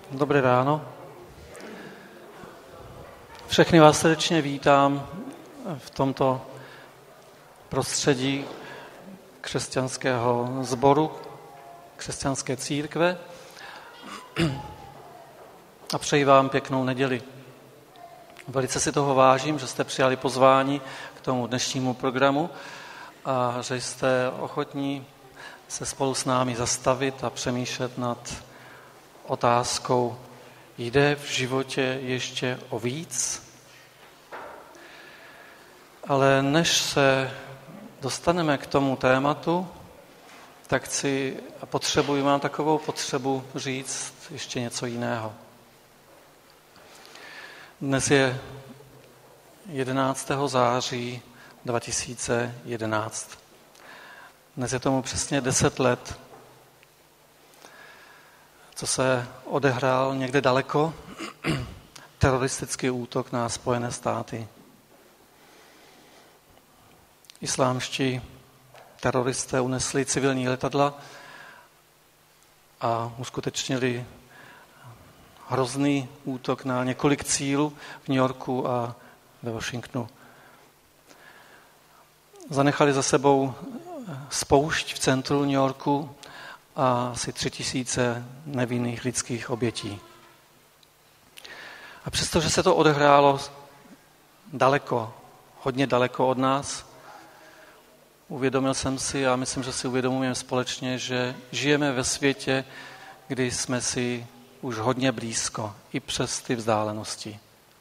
Dobré ráno. Všechny vás srdečně vítám v tomto prostředí křesťanského sboru, křesťanské církve a přeji vám pěknou neděli. Velice si toho vážím, že jste přijali pozvání k tomu dnešnímu programu a že jste ochotní se spolu s námi zastavit a přemýšlet nad otázkou: jde v životě ještě o víc? Ale než se dostaneme k tomu tématu, tak mám takovou potřebu říct ještě něco jiného. Dnes je 11. září 2011. Dnes je tomu přesně 10 let, co se odehrál někde daleko teroristický útok na Spojené státy. Islámští teroristé unesli civilní letadla a uskutečnili hrozný útok na několik cílů v New Yorku a ve Washingtonu. Zanechali za sebou spoušť v centru New Yorku a asi 3000 nevinných lidských obětí. A přestože se to odehrálo daleko, hodně daleko od nás, uvědomil jsem si, a myslím, že si uvědomujeme společně, že žijeme ve světě, kdy jsme si už hodně blízko, i přes ty vzdálenosti.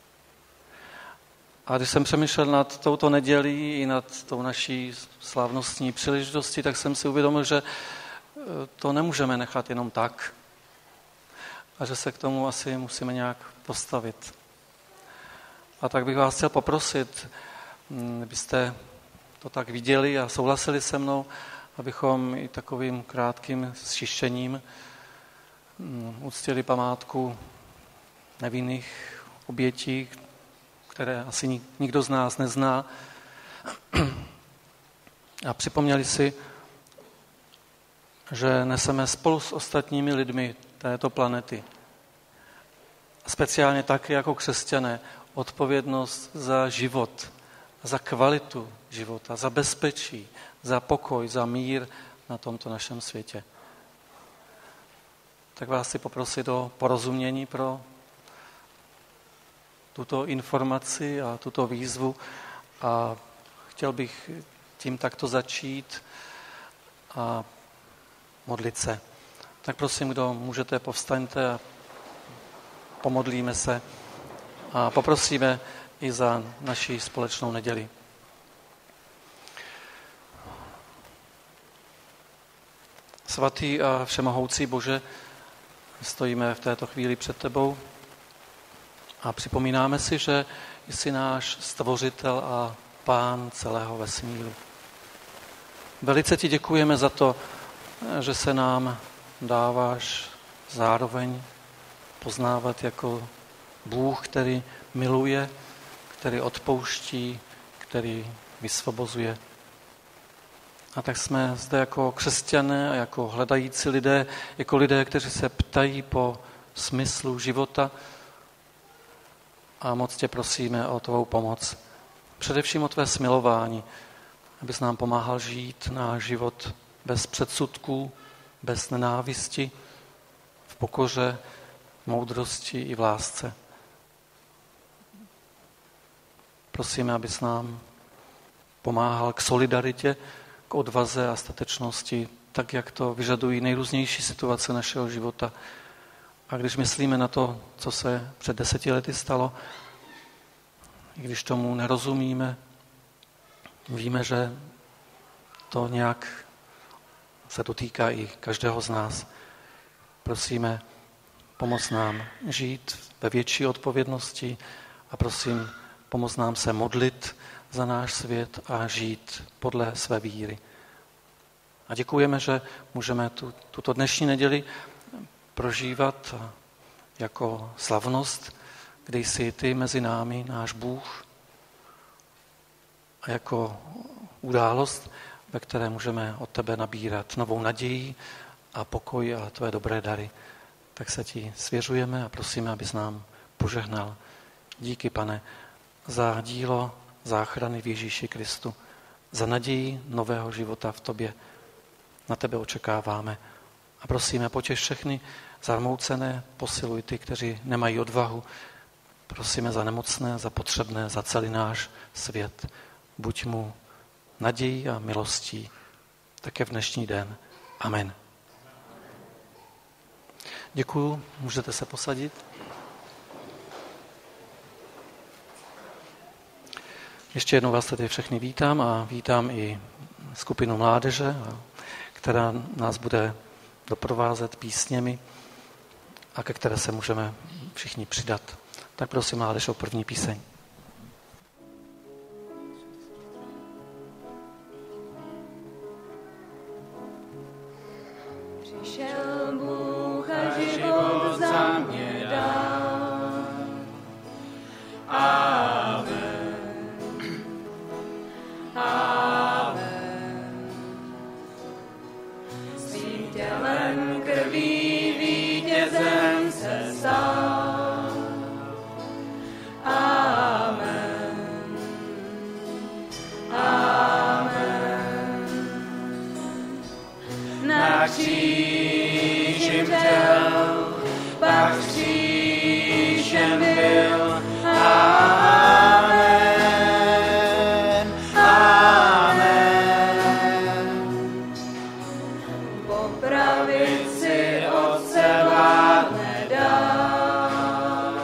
A když jsem přemýšlel nad touto nedělí i nad tou naší slavnostní příležitostí, tak jsem si uvědomil, že to nemůžeme nechat jenom tak a že se k tomu asi musíme nějak postavit. A tak bych vás chtěl poprosit, abyste to tak viděli a souhlasili se mnou, abychom i takovým krátkým zčištěním uctili památku nevinných obětí, které asi nikdo z nás nezná, a připomněli si, že neseme spolu s ostatními lidmi této planety, speciálně taky jako křesťané, odpovědnost za život, za kvalitu života, za bezpečí, za pokoj, za mír na tomto našem světě. Tak vás chci poprosit o porozumění pro tuto informaci a tuto výzvu a chtěl bych tím takto začít a modlit se. Tak prosím, kdo můžete, povstaňte a pomodlíme se a poprosíme i za naši společnou neděli. Svatý a všemohoucí Bože, stojíme v této chvíli před tebou a připomínáme si, že jsi náš stvořitel a pán celého vesmíru. Velice ti děkujeme za to, že se nám dáváš zároveň poznávat jako Bůh, který miluje, který odpouští, který vysvobozuje. A tak jsme zde jako křesťané a jako hledající lidé, jako lidé, kteří se ptají po smyslu života, a moc tě prosíme o tvou pomoc. Především o tvé smilování, abys nám pomáhal žít náš život bez předsudků, bez nenávisti, v pokoře, moudrosti i v lásce. Prosíme, abys nám pomáhal k solidaritě, k odvaze a statečnosti, tak, jak to vyžadují nejrůznější situace našeho života. A když myslíme na to, co se před 10 lety stalo, i když tomu nerozumíme, víme, že to nějak se dotýká i každého z nás. Prosíme, pomoz nám žít ve větší odpovědnosti a prosím, pomoz nám se modlit za náš svět a žít podle své víry. A děkujeme, že můžeme tuto dnešní neděli prožívat jako slavnost, kde jsi ty mezi námi, náš Bůh, a jako událost, ve které můžeme od tebe nabírat novou naději a pokoj a tvé dobré dary. tak se ti svěřujeme a prosíme, abys nám požehnal. Díky, Pane, za dílo záchrany v Ježíši Kristu, za naději nového života v tobě. Na tebe očekáváme. A prosíme, potěš všechny zarmoucené, posiluj ty, kteří nemají odvahu. Prosíme za nemocné, za potřebné, za celý náš svět. Buď mu nadějí a milostí, také v dnešní den. Amen. Děkuju, můžete se posadit. Ještě jednou vás tady všechny vítám a vítám i skupinu mládeže, která nás bude doprovázet písněmi a ke které se můžeme všichni přidat. Tak prosím mládež o první píseň. Přišel Bůh a život za mě dal. Amen. Amen. Svým tělem krví vítězem se stal. Amen. Amen. Na kříži vřel, pak křížem byl. Amen. Amen. Po pravici Otce vládne dál.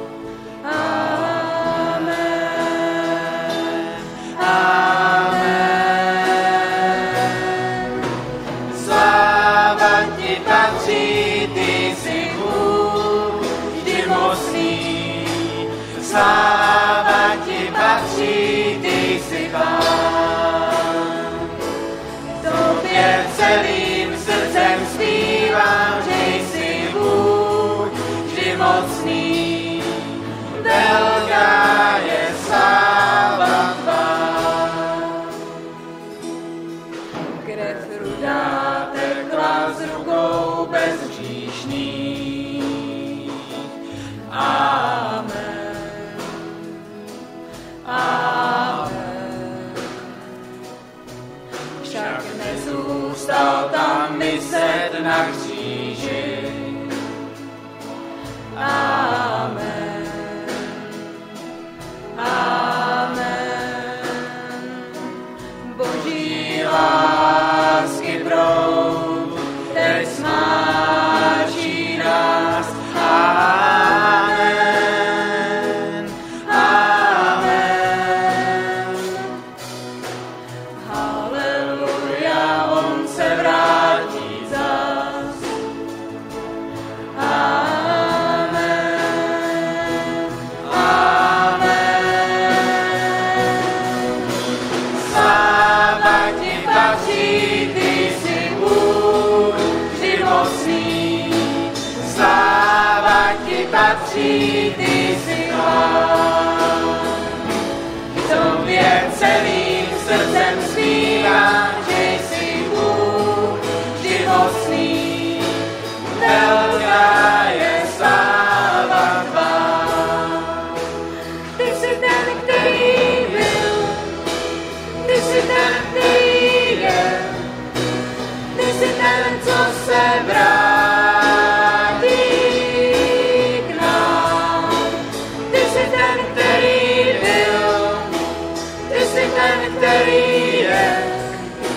Amen. Amen. Sláva ti patří, ty jsi Bůh vždy mocný. Sláva ti patří, ty jsi Pán. Tobě celým srdcem zpívám, že jsi Bůh vždy mocný. Velká je sláva tvá. Krev rudá tekla z rukou bezhříšných. Amen. Amen. Však nezůstal tam viset na kříži. Amen. Amen. Boží lásky proud teď smáčí nás. Amen. Amen. Haleluja, on se vrátí zas. Amen. Amen. Sláva ti patří, ty jsi Bůh vždy mocný. Sláva ti patří, ty jsi Pán. Tobě celým srdcem zpívám, že jsi Bůh vždy mocný. Velká je sláva tvá. Ty jsi ten, který byl, ty jsi ten, který je, ty jsi ten, co se vrátí k nám. Ty jsi ten, který byl, ty jsi ten, který je,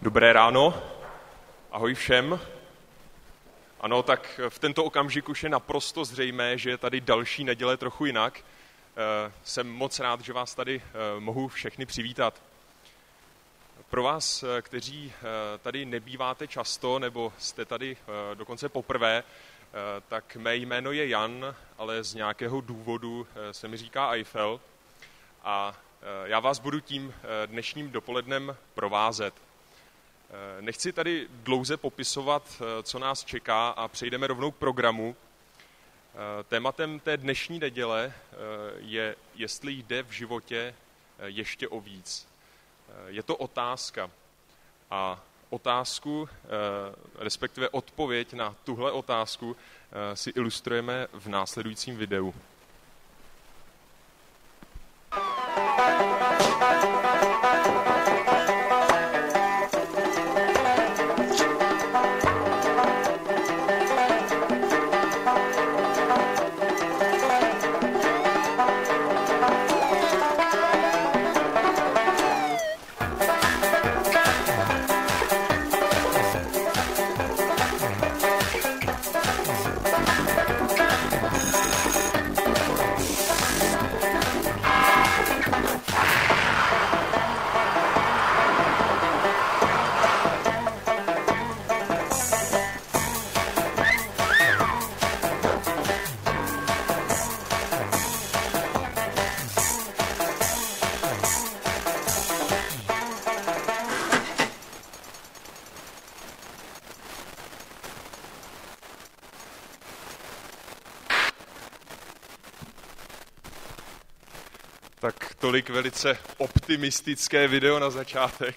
Dobré ráno, ahoj všem. Ano, tak v tento okamžik už je naprosto zřejmé, že je tady další neděle trochu jinak. Jsem moc rád, že vás tady mohu všechny přivítat. Pro vás, kteří tady nebýváte často, nebo jste tady dokonce poprvé, tak mé jméno je Jan, ale z nějakého důvodu se mi říká Eiffel. A já vás budu tím dnešním dopolednem provázet. Nechci tady dlouze popisovat, co nás čeká, a přejdeme rovnou k programu. Tématem té dnešní neděle je, jestli jde v životě ještě o víc. Je to otázka. A otázku, respektive odpověď na tuhle otázku, si ilustrujeme v následujícím videu. Tak tolik velice optimistické video na začátek.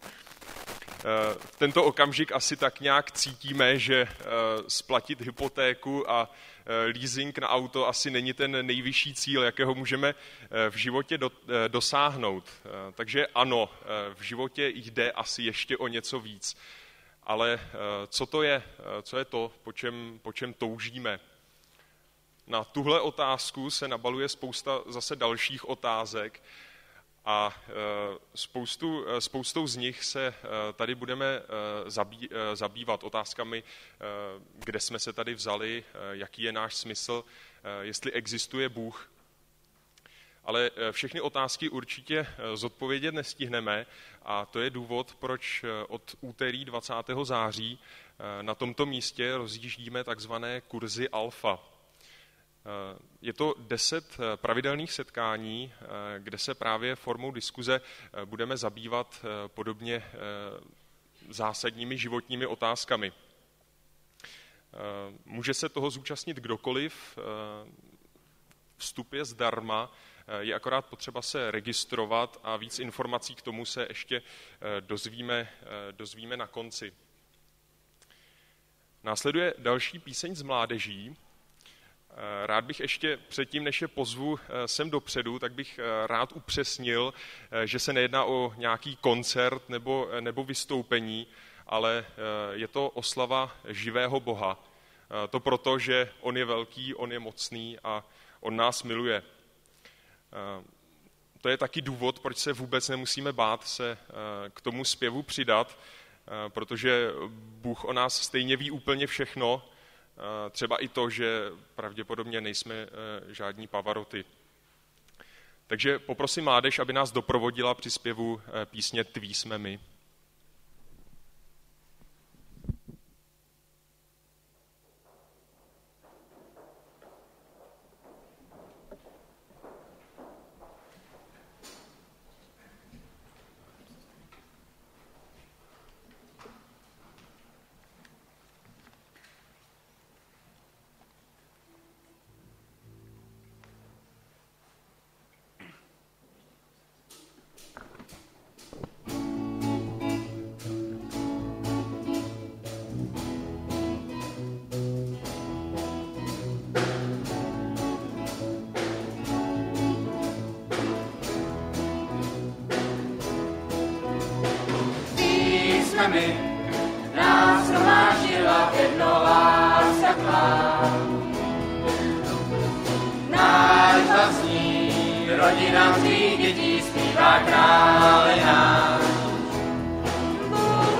V tento okamžik asi tak nějak cítíme, že splatit hypotéku a leasing na auto asi není ten nejvyšší cíl, jakého můžeme v životě dosáhnout. Takže ano, v životě jde asi ještě o něco víc. Ale co to je? Co je to, po čem toužíme? Na tuhle otázku se nabaluje spousta zase dalších otázek a spoustou z nich se tady budeme zabývat otázkami, kde jsme se tady vzali, jaký je náš smysl, jestli existuje Bůh. Ale všechny otázky určitě zodpovědět nestihneme a to je důvod, proč od úterý 20. září na tomto místě rozjíždíme takzvané kurzy Alfa. Je to 10 pravidelných setkání, kde se právě formou diskuze budeme zabývat podobně zásadními životními otázkami. Může se toho zúčastnit kdokoliv, vstup je zdarma, je akorát potřeba se registrovat a víc informací k tomu se ještě dozvíme na konci. Následuje další píseň z mládeží. Rád bych ještě předtím, než je pozvu sem dopředu, tak bych rád upřesnil, že se nejedná o nějaký koncert nebo vystoupení, ale je to oslava živého Boha. To proto, že on je velký, on je mocný a on nás miluje. To je taky důvod, proč se vůbec nemusíme bát se k tomu zpěvu přidat, protože Bůh o nás stejně ví úplně všechno, třeba i to, že pravděpodobně nejsme žádní Pavaroty. Takže poprosím mládež, aby nás doprovodila při zpěvu písně Tví jsme my. mi nás shromáždila jedno láska tvá. Náš vlastní rodina svých dětí zpívá krále náš. Bůh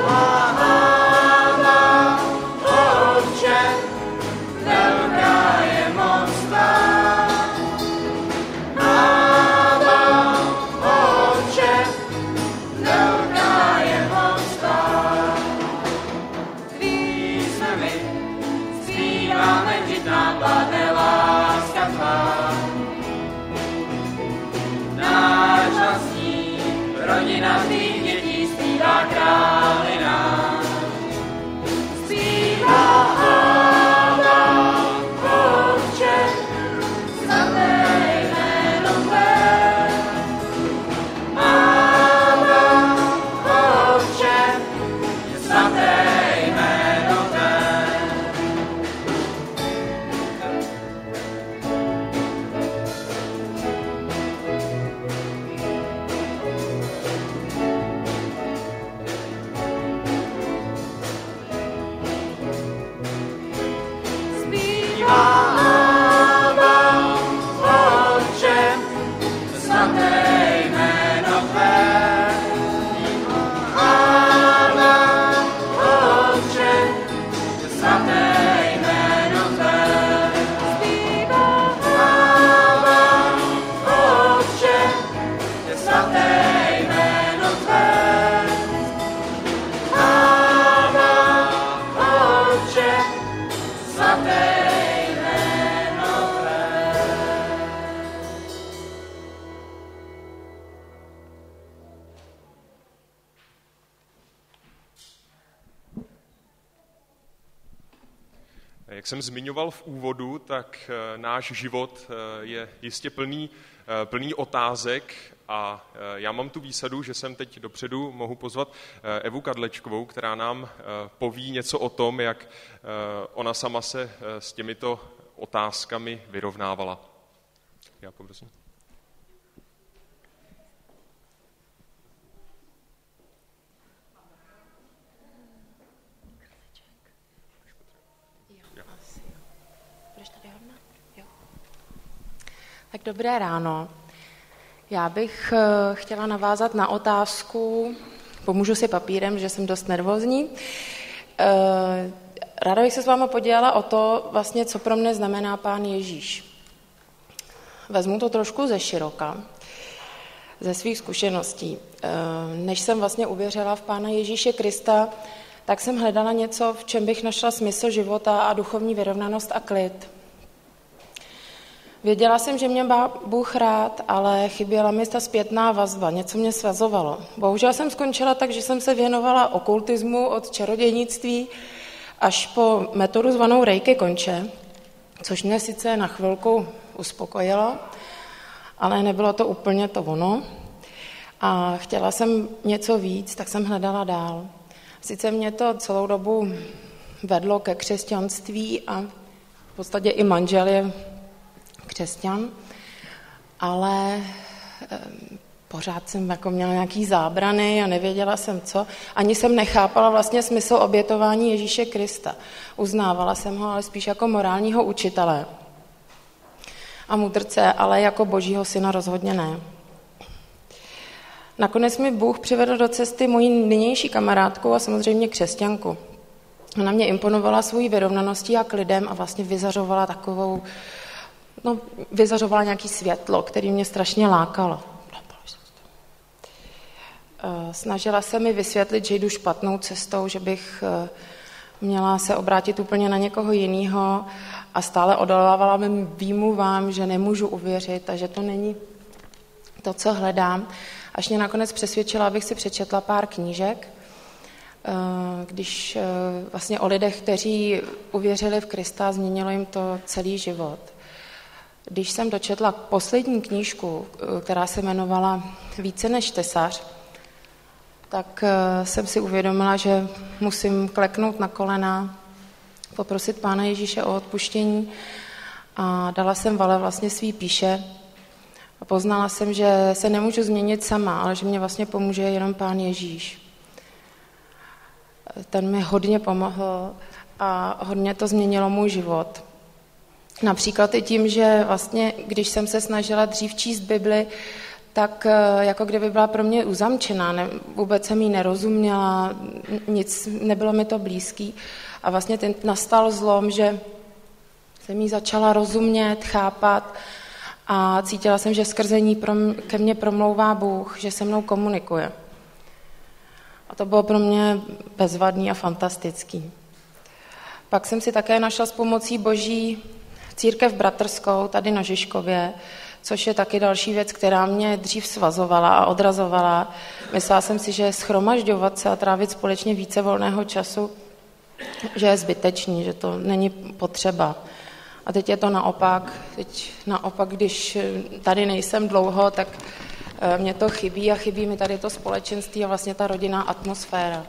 Jak jsem zmiňoval v úvodu, tak náš život je jistě plný otázek a já mám tu výsadu, že jsem teď dopředu mohu pozvat Evu Kadlečkovou, která nám poví něco o tom, jak ona sama se s těmito otázkami vyrovnávala. Já poprosím. Tak dobré ráno. Já bych chtěla navázat na otázku, pomůžu si papírem, že jsem dost nervózní. Ráda bych se s váma podělila o to, vlastně, co pro mě znamená Pán Ježíš. Vezmu to trošku ze široka, ze svých zkušeností. Než jsem vlastně uvěřila v Pána Ježíše Krista, tak jsem hledala něco, v čem bych našla smysl života a duchovní vyrovnanost a klid. Věděla jsem, že mě má Bůh rád, ale chyběla mi ta zpětná vazba, něco mě svazovalo. Bohužel jsem skončila tak, že jsem se věnovala okultismu od čarodějnictví až po metodu zvanou Reiki konče, což mě sice na chvilku uspokojilo, ale nebylo to úplně to ono. A chtěla jsem něco víc, tak jsem hledala dál. Sice mě to celou dobu vedlo ke křesťanství a v podstatě i manžel je křesťan, ale pořád jsem jako měla nějaký zábrany a nevěděla jsem co. Ani jsem nechápala vlastně smysl obětování Ježíše Krista. Uznávala jsem ho ale spíš jako morálního učitele a mudrce, ale jako božího syna rozhodně ne. Nakonec mi Bůh přivedl do cesty moji nynější kamarádku a samozřejmě křesťanku. Ona mě imponovala svojí vyrovnaností a klidem a vlastně vyzařovala nějaké světlo, který mě strašně lákalo. Snažila se mi vysvětlit, že jdu špatnou cestou, že bych měla se obrátit úplně na někoho jiného a stále odolávala mým výmluvám, že nemůžu uvěřit a že to není to, co hledám. Až mě nakonec přesvědčila, abych si přečetla pár knížek, když vlastně o lidech, kteří uvěřili v Krista, změnilo jim to celý život. Když jsem dočetla poslední knížku, která se jmenovala Více než tesař, tak jsem si uvědomila, že musím kleknout na kolena, poprosit Pána Ježíše o odpuštění a dala jsem vale vlastně svý píše a poznala jsem, že se nemůžu změnit sama, ale že mě vlastně pomůže jenom Pán Ježíš. Ten mi hodně pomohl a hodně to změnilo můj život. Například i tím, že vlastně, když jsem se snažila dřív číst Bibli, tak jako kdyby byla pro mě uzamčená, vůbec jsem jí nerozuměla, nic, nebylo mi to blízký. A vlastně ten nastal zlom, že jsem jí začala rozumět, chápat a cítila jsem, že skrze ní ke mně promlouvá Bůh, že se mnou komunikuje. A to bylo pro mě bezvadný a fantastický. Pak jsem si také našla s pomocí Boží církev bratrskou tady na Žižkově, což je taky další věc, která mě dřív svazovala a odrazovala. Myslela jsem si, že shromažďovat se a trávit společně více volného času, že je zbytečný, že to není potřeba. A teď je to naopak. Teď naopak, když tady nejsem dlouho, tak mě to chybí a chybí mi tady to společenství a vlastně ta rodinná atmosféra.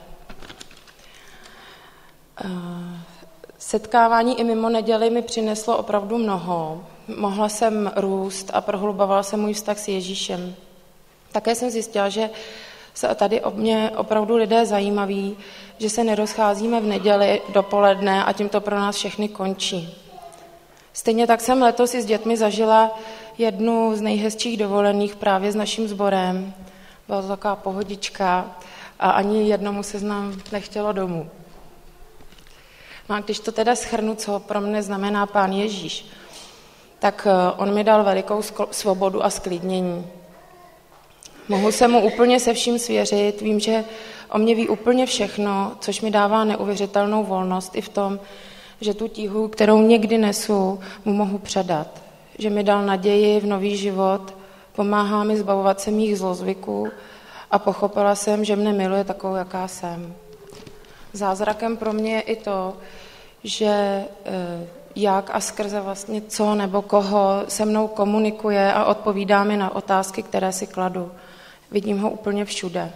Setkávání i mimo neděli mi přineslo opravdu mnoho. Mohla jsem růst a prohlubovala jsem můj vztah s Ježíšem. Také jsem zjistila, že se tady o mě opravdu lidé zajímaví, že se nerozcházíme v neděli dopoledne a tím to pro nás všechny končí. Stejně tak jsem letos i s dětmi zažila jednu z nejhezčích dovolených právě s naším sborem. Byla to taková pohodička a ani jednomu se z nám nechtělo domů. No a když to teda shrnu, co pro mě znamená Pán Ježíš, tak on mi dal velikou svobodu a sklidnění. Mohu se mu úplně se vším svěřit, vím, že o mě ví úplně všechno, což mi dává neuvěřitelnou volnost i v tom, že tu tíhu, kterou někdy nesu, mu mohu předat. Že mi dal naději v nový život, pomáhá mi zbavovat se mých zlozvyků a pochopila jsem, že mne miluje takovou, jaká jsem. Zázrakem pro mě je i to, že jak a skrze vlastně co nebo koho se mnou komunikuje a odpovídá mi na otázky, které si kladu. Vidím ho úplně všude.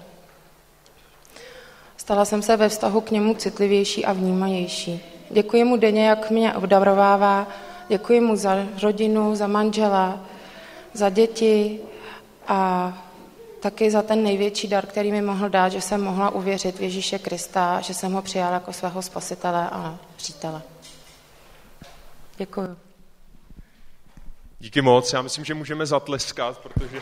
Stala jsem se ve vztahu k němu citlivější a vnímavější. Děkuji mu denně, jak mě obdarovává, děkuji mu za rodinu, za manžela, za děti a taky za ten největší dar, který mi mohl dát, že jsem mohla uvěřit v Ježíše Krista, že jsem ho přijala jako svého spasitele a přítele. Děkuji. Díky moc, já myslím, že můžeme zatleskat, protože...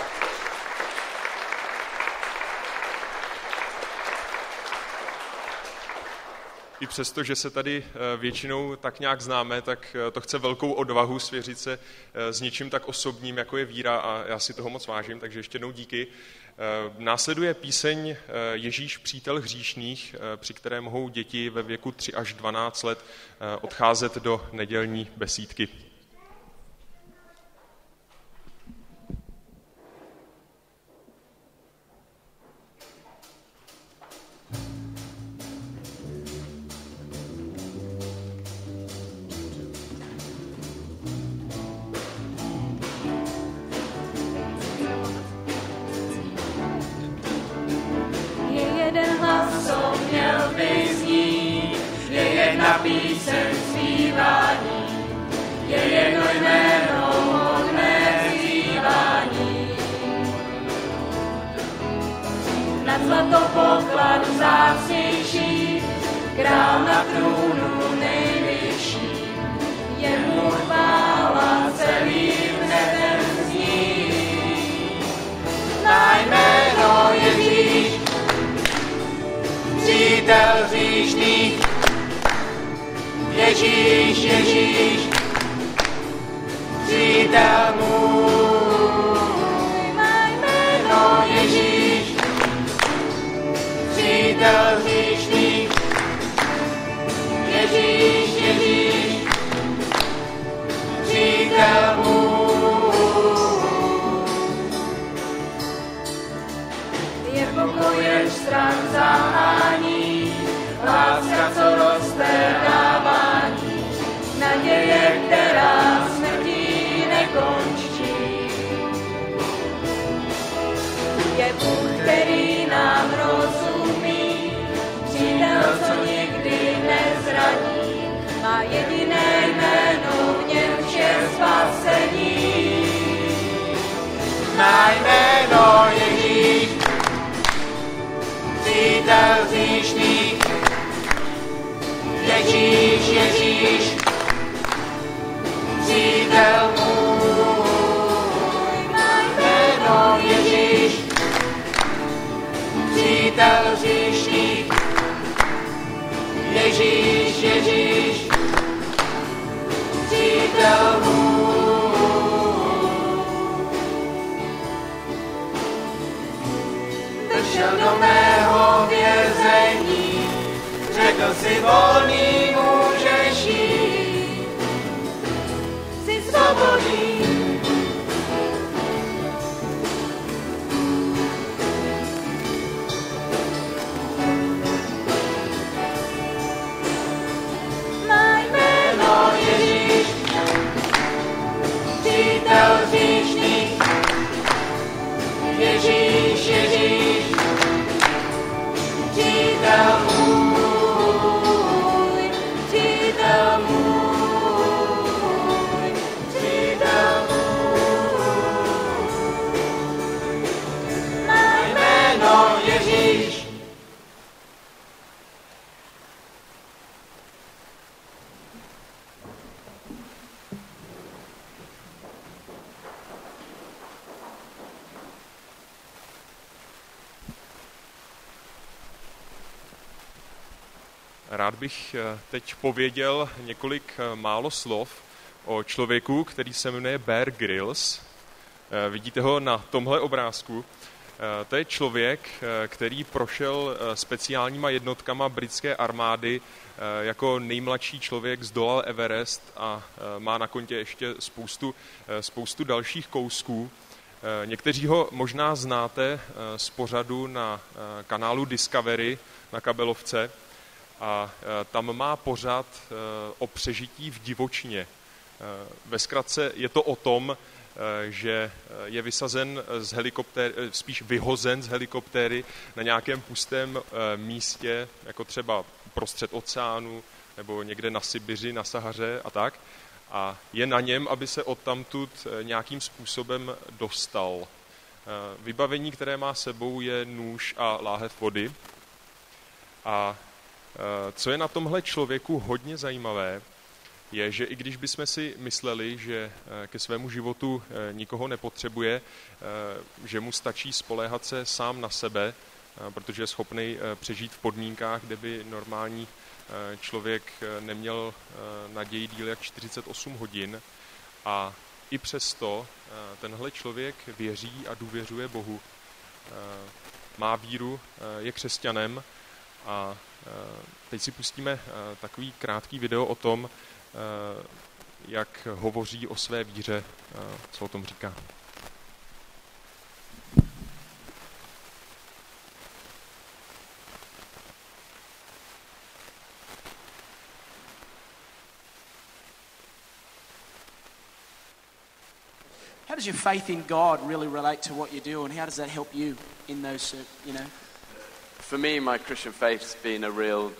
I přesto, že se tady většinou tak nějak známe, tak to chce velkou odvahu svěřit se s něčím tak osobním, jako je víra a já si toho moc vážím, takže ještě jednou díky. Následuje píseň Ježíš přítel hříšných, při které mohou děti ve věku 3 až 12 let odcházet do nedělní besídky. Píseň zpívání, je jedno jméno hodné vzývání. Nad zlatou pokladu vzácnější, král na trůnu nejvyšší, jemu chvála celým nebem zní. Na jméno Ježíš, přítel hříšných, Ježíš, Ježíš, přítel můj, má jméno Ježíš, přítel hříšných, Ježíš, Ježíš, přítel můj. Je pokojem stran zahání, láska, co roste, dávání, naděje, která smrtí nekončí. Je Bůh, který nám rozumí, přítel, co nikdy nezradí, má jediné jméno, v něm vše spasení. Na jméno Ježíš, přítel hříšných, Ježíš, Ježíš, přítel můj, má jméno Ježíš, přítel hříšných, Ježíš, Ježíš, přítel můj. Vešel do mého vězení, řekl si volný můžeš jít, jsi svobodný. Má jméno Ježíš, přítel hříšných, Ježíš, Ježíš, přítel můj. Rád bych teď pověděl několik málo slov o člověku, který se jmenuje Bear Grylls. Vidíte ho na tomhle obrázku. To je člověk, který prošel speciálníma jednotkama britské armády jako nejmladší člověk, zdolal Everest a má na kontě ještě spoustu dalších kousků. Někteří ho možná znáte z pořadu na kanálu Discovery na kabelovce. a tam má pořad o přežití v divočině. Ve zkratce je to o tom, že je vysazen z helikoptéry, spíš vyhozen z helikoptéry na nějakém pustém místě, jako třeba prostřed oceánu, nebo někde na Sibiři, na Sahaře a tak. A je na něm, aby se odtamtud nějakým způsobem dostal. Vybavení, které má sebou, je nůž a láhev vody. A co je na tomhle člověku hodně zajímavé, je, že i když bychom si mysleli, že ke svému životu nikoho nepotřebuje, že mu stačí spoléhat se sám na sebe, protože je schopný přežít v podmínkách, kde by normální člověk neměl naději díl jak 48 hodin, a i přesto tenhle člověk věří a důvěřuje Bohu. Má víru, je křesťanem, a teď si pustíme takový krátký video o tom, jak hovoří o své víře, co o tom říká. How does your faith in God really relate to what you do, and how does that help you in those, For me, my Christian faith's been a real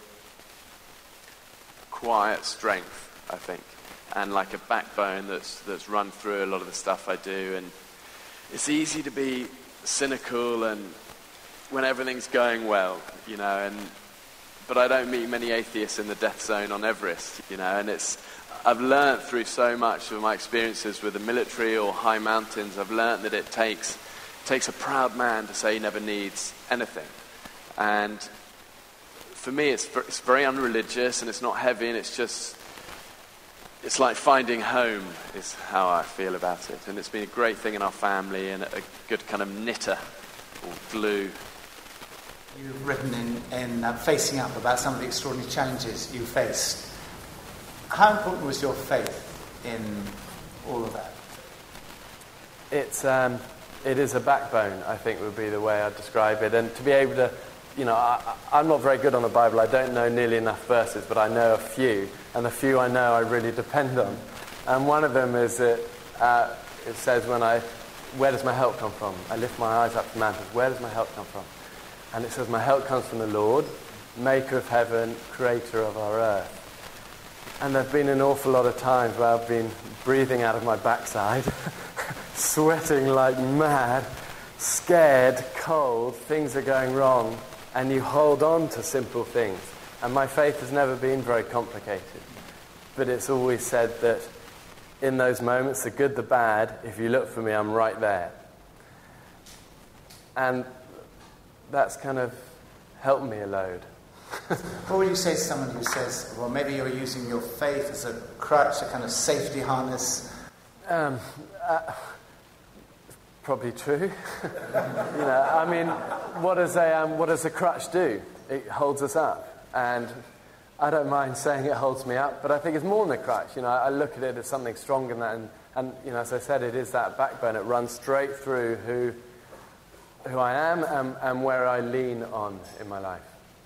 quiet strength, I think, and like a backbone that's run through a lot of the stuff I do. And it's easy to be cynical and when everything's going well, but I don't meet many atheists in the death zone on Everest, and I've learnt through so much of my experiences with the military or high mountains, I've learnt that it takes a proud man to say he never needs anything. And for me, it's very unreligious, and it's not heavy, and it's like finding home is how I feel about it. And it's been a great thing in our family, and a good kind of knitter or glue. You've written in Facing Up about some of the extraordinary challenges you faced. How important was your faith in all of that? It is a backbone, I think would be the way I'd describe it. And to be able to, I'm not very good on the Bible. I don't know nearly enough verses, but I know a few. And the few I know I really depend on. And one of them is that it says, where does my help come from? I lift my eyes up to the mountains. Where does my help come from? And it says, my help comes from the Lord, maker of heaven, creator of our earth. And there have been an awful lot of times where I've been breathing out of my backside, sweating like mad, scared, cold, things are going wrong, and you hold on to simple things. And my faith has never been very complicated, but it's always said that in those moments, the good, the bad, if you look for me, I'm right there. And that's kind of helped me a load. What would you say to someone who says, well, maybe you're using your faith as a crutch, a kind of safety harness? Probably true. What does a crutch do? It holds us up. And I don't mind saying it holds me up, but I think it's more than a crutch. I look at it as something stronger than that. And as I said, it is that backbone. It runs straight through who I am and where I lean on in my life.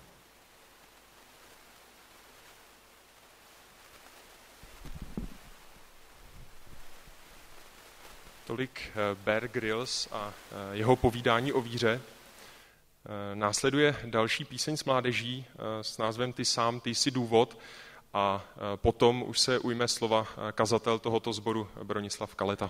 Tolik Bear Grylls a jeho povídání o víře. Následuje další píseň s mládeží s názvem Ty sám, ty jsi důvod, a potom už se ujme slova kazatel tohoto sboru Bronislav Kaleta.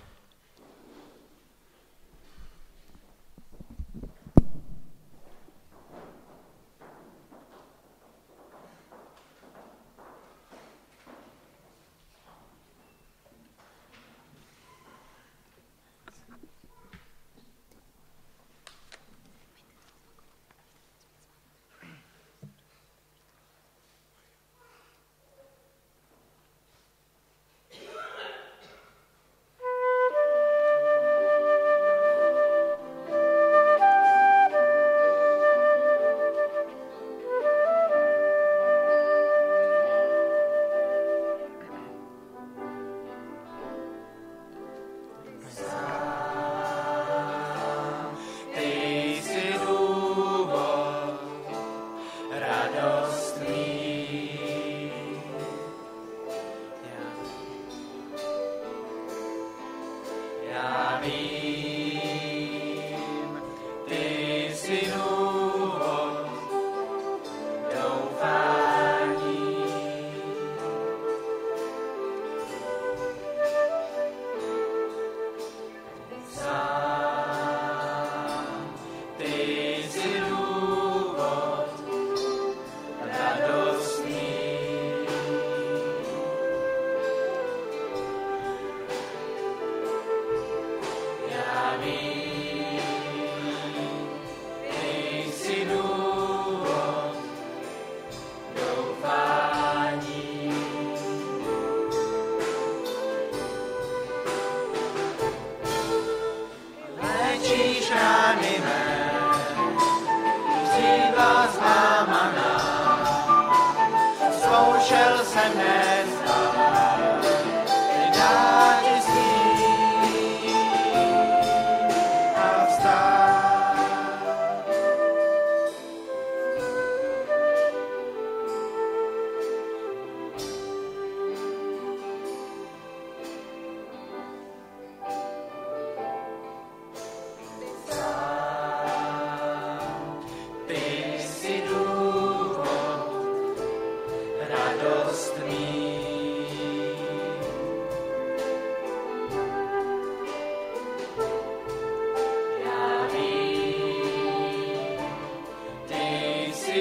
Ty jsi důvod, radost mý.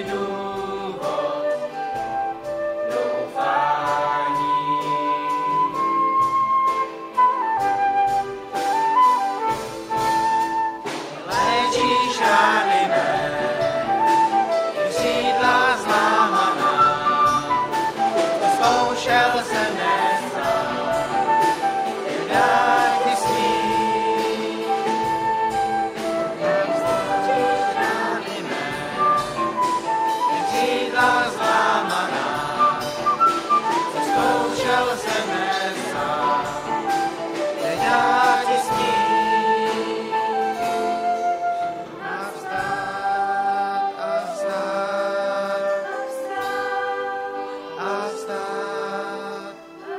důvod doufání. Léčíš rány mé, křídla zlámaná, zkoušel jsem nést dát ty smích. Léčíš rány mé, křídla zlámaná, zkoušel jsem nést dát ty smích. A vzdát, a vzdát, a vzdát.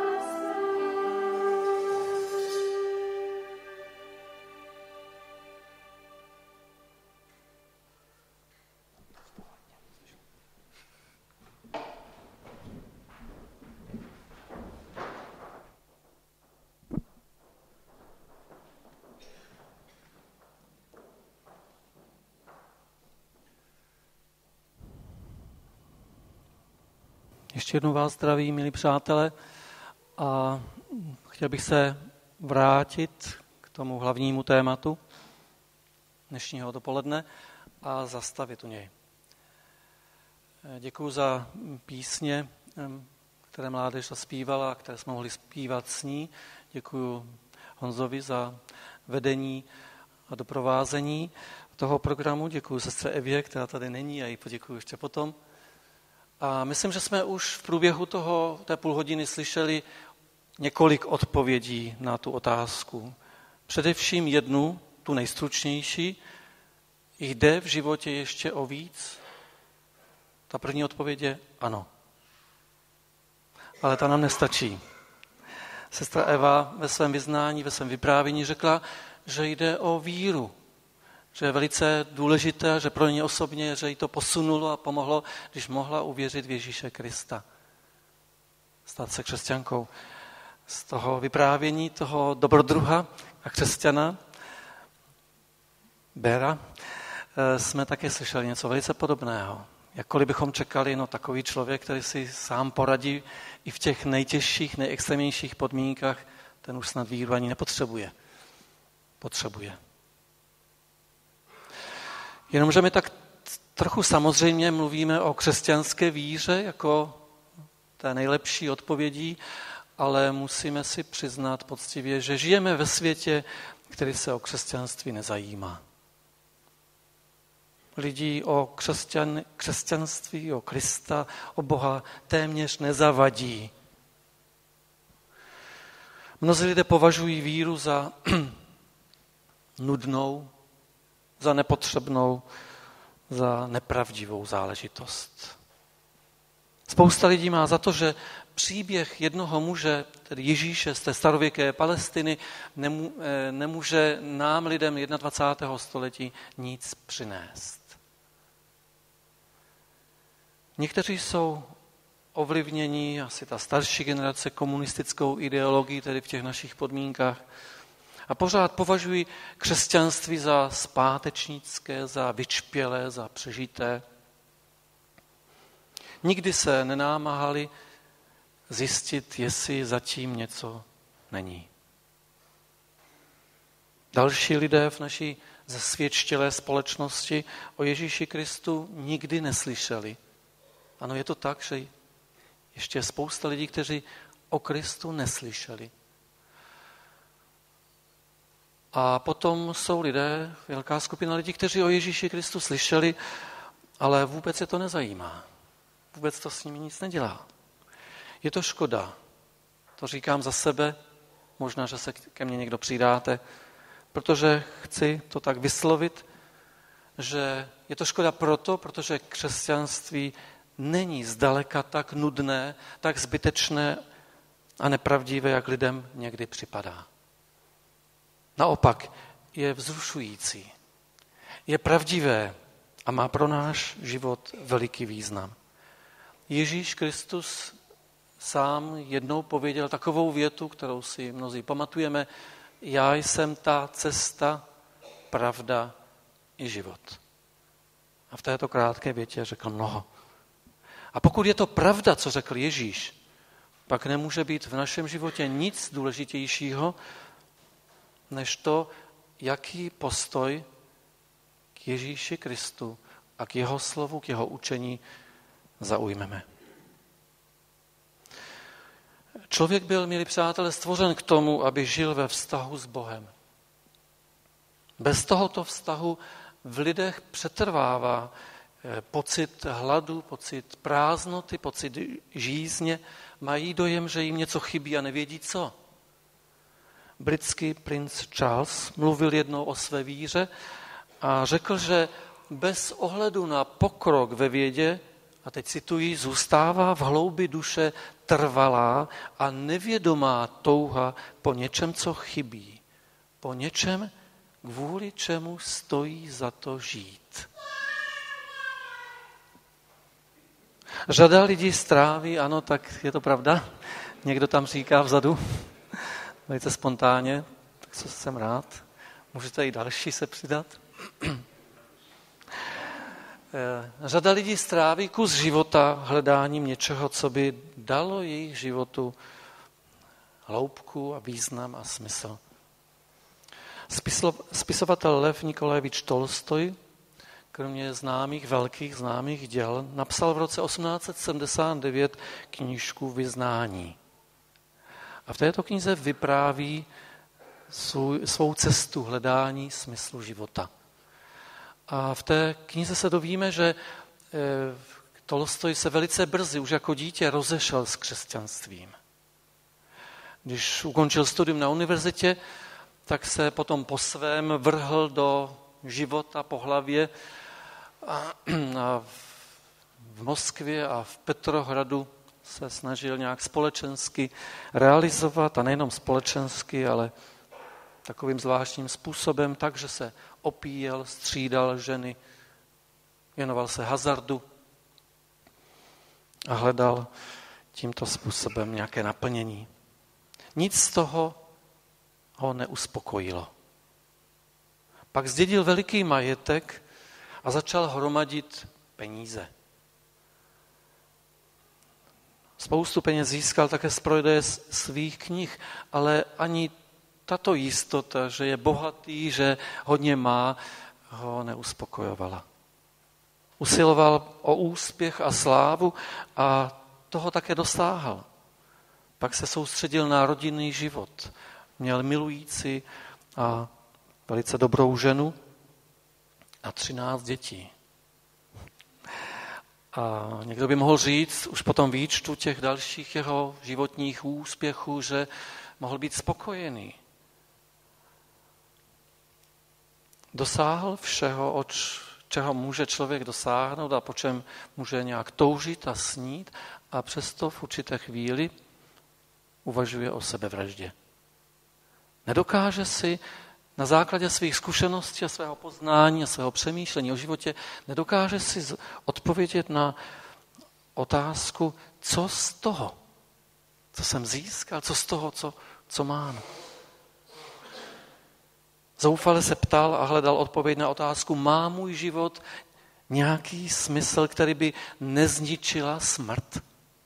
Ještě jednou vás zdravím, milí přátelé, a chtěl bych se vrátit k tomu hlavnímu tématu dnešního dopoledne a zastavit u něj. Děkuji za písně, které mládež zaspívala a které jsme mohli zpívat s ní. Děkuji Honzovi za vedení a doprovázení toho programu. Děkuji sestře Evě, která tady není, a jí poděkuji ještě potom. A myslím, že jsme už v průběhu té půl hodiny slyšeli několik odpovědí na tu otázku. Především jednu, tu nejstručnější: jde v životě ještě o víc? Ta první odpověď je ano. Ale ta nám nestačí. Sestra Eva ve svém vyznání, ve svém vyprávění řekla, že jde o víru, že je velice důležité, že pro ně osobně, že jí to posunulo a pomohlo, když mohla uvěřit v Ježíše Krista. Stát se křesťankou. Z toho vyprávění toho dobrodruha a křesťana Bera jsme také slyšeli něco velice podobného. Jakkoliv bychom čekali, takový člověk, který si sám poradí i v těch nejtěžších, nejextrémnějších podmínkách, ten už snad víru ani nepotřebuje. Potřebuje. Jenomže my tak trochu samozřejmě mluvíme o křesťanské víře jako té nejlepší odpovědí, ale musíme si přiznat poctivě, že žijeme ve světě, který se o křesťanství nezajímá. Lidí o křesťanství, o Krista, o Boha téměř nezavadí. Mnozí lidé považují víru za nudnou, za nepotřebnou, za nepravdivou záležitost. Spousta lidí má za to, že příběh jednoho muže, tedy Ježíše z té starověké Palestiny, nemůže nám, lidem 21. století, nic přinést. Někteří jsou ovlivněni, asi ta starší generace, komunistickou ideologií, tedy v těch našich podmínkách, a pořád považují křesťanství za zpátečnické, za vyčpělé, za přežité. Nikdy se nenámahali zjistit, jestli zatím něco není. Další lidé v naší zasvědčilé společnosti o Ježíši Kristu nikdy neslyšeli. Ano, je to tak, že ještě je spousta lidí, kteří o Kristu neslyšeli. A potom jsou lidé, velká skupina lidí, kteří o Ježíši Kristu slyšeli, ale vůbec je to nezajímá. Vůbec to s nimi nic nedělá. Je to škoda. To říkám za sebe, možná, že se ke mně někdo přidáte, protože chci to tak vyslovit, že je to škoda protože křesťanství není zdaleka tak nudné, tak zbytečné a nepravdivé, jak lidem někdy připadá. Naopak je vzrušující, je pravdivé a má pro náš život veliký význam. Ježíš Kristus sám jednou pověděl takovou větu, kterou si mnozí pamatujeme: já jsem ta cesta, pravda i život. A v této krátké větě řekl mnoho. A pokud je to pravda, co řekl Ježíš, pak nemůže být v našem životě nic důležitějšího, než to, jaký postoj k Ježíši Kristu a k jeho slovu, k jeho učení zaujmeme. Člověk byl, milí přátelé, stvořen k tomu, aby žil ve vztahu s Bohem. Bez tohoto vztahu v lidech přetrvává pocit hladu, pocit prázdnoty, pocit žízně, mají dojem, že jim něco chybí a nevědí co. Britský princ Charles mluvil jednou o své víře a řekl, že bez ohledu na pokrok ve vědě, a teď cituji, zůstává v hloubi duše trvalá a nevědomá touha po něčem, co chybí. Po něčem, kvůli čemu stojí za to žít. Řada lidí stráví, ano, tak je to pravda, někdo tam říká vzadu, velice spontánně, tak co jsem rád. Můžete i další se přidat. Řada lidí stráví kus života hledáním něčeho, co by dalo jejich životu hloubku a význam a smysl. Spisovatel Lev Nikolajevič Tolstoj, kromě velkých známých děl, napsal v roce 1879 knížku Vyznání. A v této knize vypráví svou cestu hledání smyslu života. A v té knize se dovíme, že Tolstoj se velice brzy, už jako dítě, rozešel s křesťanstvím. Když ukončil studium na univerzitě, tak se potom po svém vrhl do života po hlavě a v Moskvě a v Petrohradu se snažil nějak společensky realizovat, a nejenom společensky, ale takovým zvláštním způsobem, takže se opíjel, střídal ženy, věnoval se hazardu a hledal tímto způsobem nějaké naplnění. Nic z toho ho neuspokojilo. Pak zdědil veliký majetek a začal hromadit peníze. Spoustu peněz získal také z prodeje svých knih, ale ani tato jistota, že je bohatý, že hodně má, ho neuspokojovala. Usiloval o úspěch a slávu a toho také dosáhl. Pak se soustředil na rodinný život. Měl milující a velice dobrou ženu a 13 dětí. A někdo by mohl říct už po tom výčtu těch dalších jeho životních úspěchů, že mohl být spokojený. Dosáhl všeho, čeho může člověk dosáhnout a po čem může nějak toužit a snít, a přesto v určité chvíli uvažuje o sebevraždě. Nedokáže si na základě svých zkušeností a svého poznání a svého přemýšlení o životě, nedokáže si odpovědět na otázku, co z toho, co jsem získal, co z toho, co mám. Zoufale se ptal a hledal odpověď na otázku, má můj život nějaký smysl, který by nezničila smrt?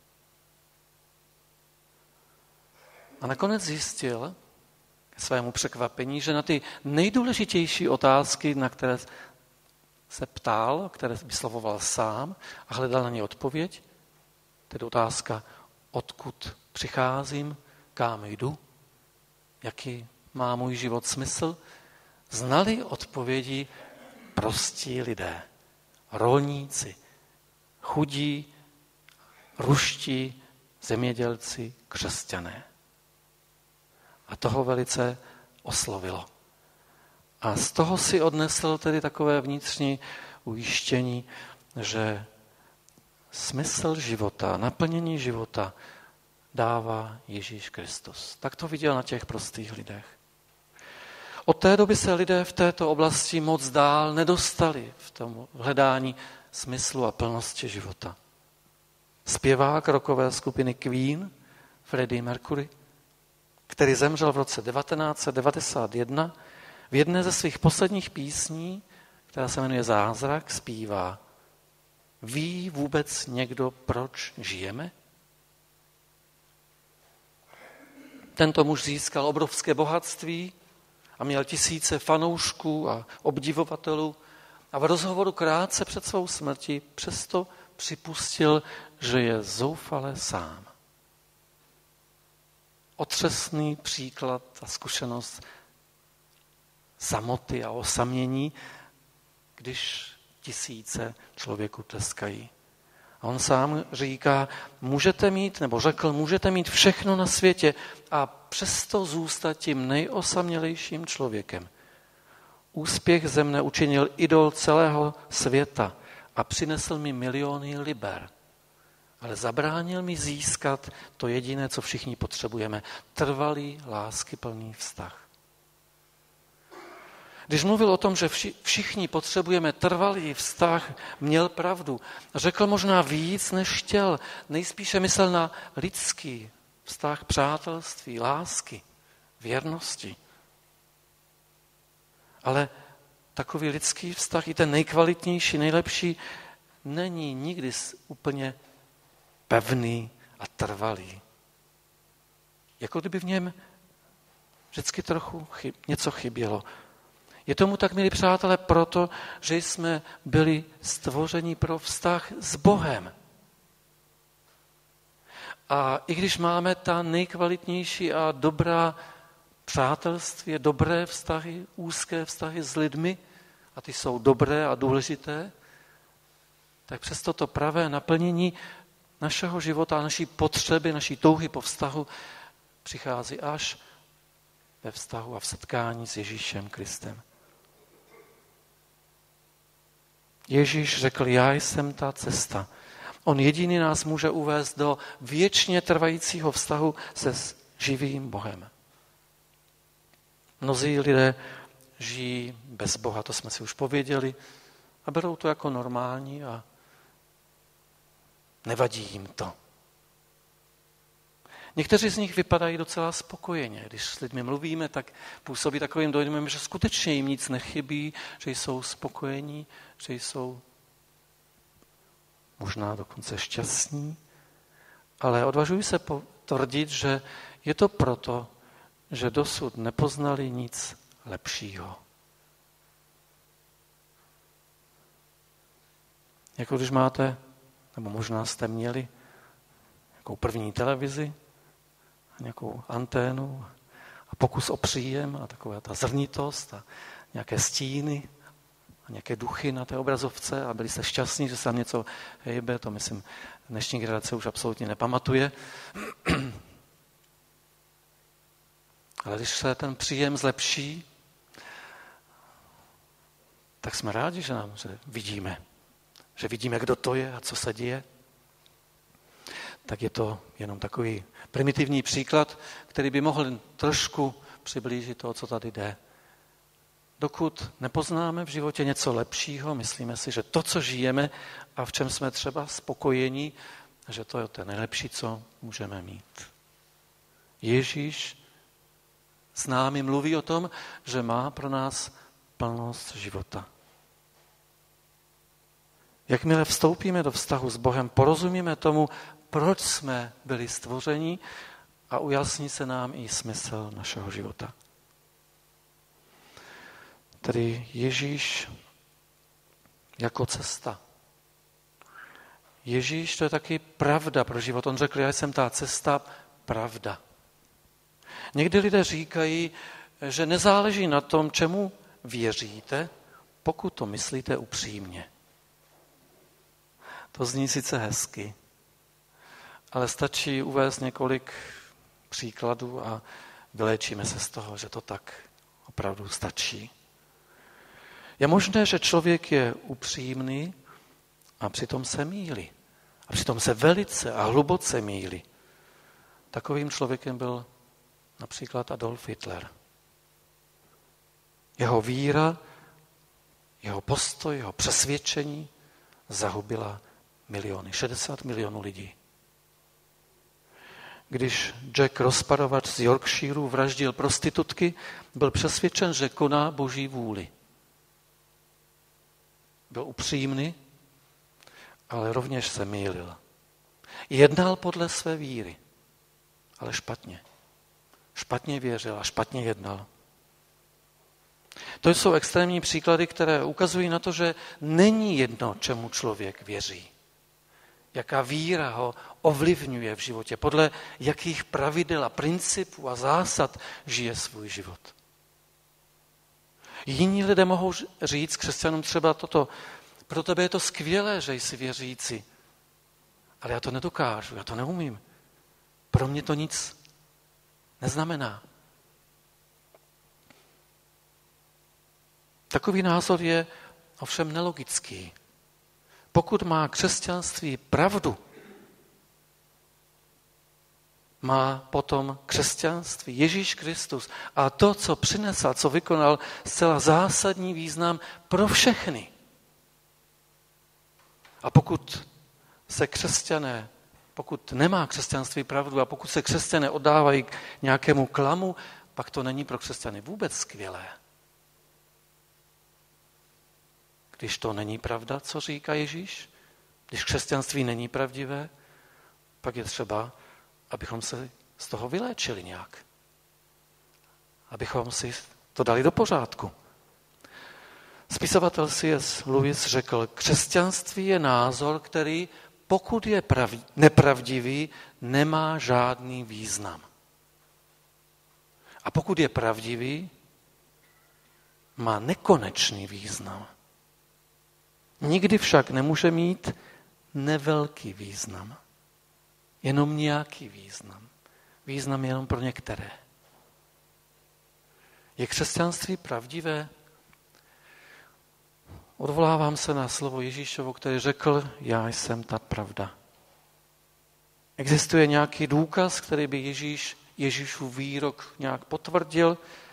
A nakonec zjistil k svému překvapení, že na ty nejdůležitější otázky, na které se ptal, které vyslovoval sám a hledal na ně odpověď, tedy otázka, odkud přicházím, kam jdu, jaký má můj život smysl, znali odpovědi prostí lidé, rolníci, chudí, ruští, zemědělci, křesťané. A toho velice oslovilo. A z toho si odnesl tedy takové vnitřní ujištění, že smysl života, naplnění života dává Ježíš Kristus. Tak to viděl na těch prostých lidech. Od té doby se lidé v této oblasti moc dál nedostali v tom hledání smyslu a plnosti života. Zpěvák rockové skupiny Queen, Freddie Mercury, který zemřel v roce 1991, v jedné ze svých posledních písní, která se jmenuje Zázrak, zpívá: Ví vůbec někdo, proč žijeme? Tento muž získal obrovské bohatství a měl tisíce fanoušků a obdivovatelů a v rozhovoru krátce před svou smrtí přesto připustil, že je zoufale sám. Otřesný příklad a zkušenost samoty a osamění, když tisíce člověku tleskají. A on sám říká, můžete mít všechno na světě a přesto zůstat tím nejosamělejším člověkem. Úspěch ze mne učinil idol celého světa a přinesl mi miliony liber. Ale zabránil mi získat to jediné, co všichni potřebujeme. Trvalý, láskyplný vztah. Když mluvil o tom, že všichni potřebujeme trvalý vztah, měl pravdu. Řekl možná víc, než chtěl. Nejspíše myslel na lidský vztah, přátelství, lásky, věrnosti. Ale takový lidský vztah, i ten nejkvalitnější, nejlepší, není nikdy úplně pevný a trvalý. Jako kdyby v něm vždycky trochu něco chybělo. Je tomu tak, milí přátelé, proto, že jsme byli stvořeni pro vztah s Bohem. A i když máme ta nejkvalitnější a dobrá přátelství, dobré vztahy, úzké vztahy s lidmi, a ty jsou dobré a důležité, tak přesto to pravé naplnění našeho života a naší potřeby, naší touhy po vztahu přichází až ve vztahu a v setkání s Ježíšem Kristem. Ježíš řekl, já jsem ta cesta. On jediný nás může uvést do věčně trvajícího vztahu se živým Bohem. Mnozí lidé žijí bez Boha, to jsme si už pověděli, a berou to jako normální a nevadí jim to. Někteří z nich vypadají docela spokojeně. Když s lidmi mluvíme, tak působí takovým dojmem, že skutečně jim nic nechybí, že jsou spokojení, že jsou možná dokonce šťastní. Ale odvažuji se tvrdit, že je to proto, že dosud nepoznali nic lepšího. Jako když máte, nebo možná jste měli nějakou první televizi, nějakou anténu a pokus o příjem a taková ta zrnitost a nějaké stíny a nějaké duchy na té obrazovce a byli jste šťastní, že se tam něco hejbe, to myslím dnešní generace už absolutně nepamatuje. Ale když se ten příjem zlepší, tak jsme rádi, že vidíme, kdo to je a co se děje. Tak je to jenom takový primitivní příklad, který by mohl trošku přiblížit to, co tady jde. Dokud nepoznáme v životě něco lepšího, myslíme si, že to, co žijeme a v čem jsme třeba spokojení, že to je to nejlepší, co můžeme mít. Ježíš s námi mluví o tom, že má pro nás plnost života. Jakmile vstoupíme do vztahu s Bohem, porozumíme tomu, proč jsme byli stvořeni a ujasní se nám i smysl našeho života. Tedy Ježíš jako cesta. Ježíš to je taky pravda pro život. On řekl, já jsem ta cesta, pravda. Někdy lidé říkají, že nezáleží na tom, čemu věříte, pokud to myslíte upřímně. To zní sice hezky, ale stačí uvést několik příkladů a vyléčíme se z toho, že to tak opravdu stačí. Je možné, že člověk je upřímný a přitom se mýlí. A přitom se velice a hluboce mýlí. Takovým člověkem byl například Adolf Hitler. Jeho víra, jeho postoj, jeho přesvědčení zahubila miliony, 60 milionů lidí. Když Jack Rozparovač z Yorkshireu vraždil prostitutky, byl přesvědčen, že koná Boží vůli. byl upřímný, ale rovněž se mýlil. Jednal podle své víry, ale špatně. Špatně věřil a špatně jednal. To jsou extrémní příklady, které ukazují na to, že není jedno, čemu člověk věří. Jaká víra ho ovlivňuje v životě, podle jakých pravidel a principů a zásad žije svůj život. Jiní lidé mohou říct křesťanům třeba toto: pro tebe je to skvělé, že jsi věřící, ale já to nedokážu, já to neumím. Pro mě to nic neznamená. Takový názor je ovšem nelogický. Pokud má křesťanství pravdu, má potom křesťanství Ježíš Kristus a to, co přinesl, co vykonal, zcela zásadní význam pro všechny. A pokud nemá křesťanství pravdu a pokud se křesťané oddávají k nějakému klamu, pak to není pro křesťany vůbec skvělé. Když to není pravda, co říká Ježíš, když křesťanství není pravdivé, pak je třeba, abychom se z toho vyléčili nějak. Abychom si to dali do pořádku. Spisovatel C.S. Lewis řekl: křesťanství je názor, který, pokud je nepravdivý, nemá žádný význam. A pokud je pravdivý, má nekonečný význam. Nikdy však nemůže mít nevelký význam. Jenom nějaký význam. Význam jenom pro některé. Je křesťanství pravdivé? Odvolávám se na slovo Ježíšovo, který řekl: já jsem ta pravda. Existuje nějaký důkaz, který by Ježíšův výrok nějak potvrdil?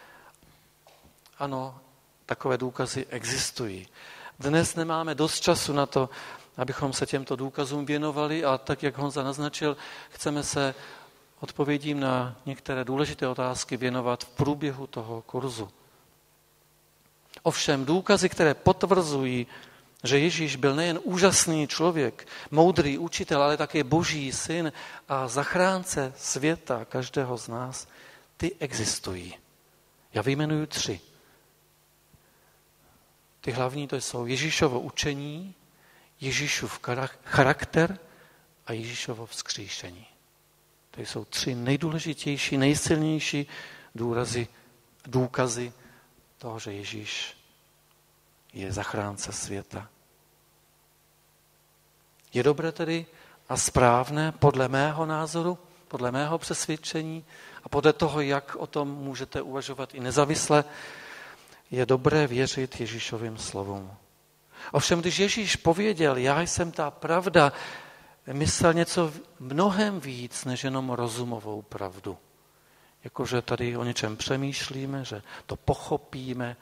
Ano, takové důkazy existují. Dnes nemáme dost času na to, abychom se těmto důkazům věnovali, a tak, jak Honza naznačil, chceme se odpovědím na některé důležité otázky věnovat v průběhu toho kurzu. Ovšem důkazy, které potvrzují, že Ježíš byl nejen úžasný člověk, moudrý učitel, ale také Boží syn a zachránce světa, každého z nás, ty existují. Já vyjmenuju 3. Ty hlavní to jsou Ježíšovo učení, Ježíšův charakter a Ježíšovo vzkříšení. To jsou 3 nejdůležitější, nejsilnější důkazy toho, že Ježíš je zachránce světa. Je dobré tedy a správné podle mého názoru, podle mého přesvědčení a podle toho, jak o tom můžete uvažovat i nezávisle, je dobré věřit Ježíšovým slovům. Ovšem, když Ježíš pověděl: já jsem ta pravda, myslel něco mnohem víc než jenom rozumovou pravdu. Jakože tady o něčem přemýšlíme, že to pochopíme.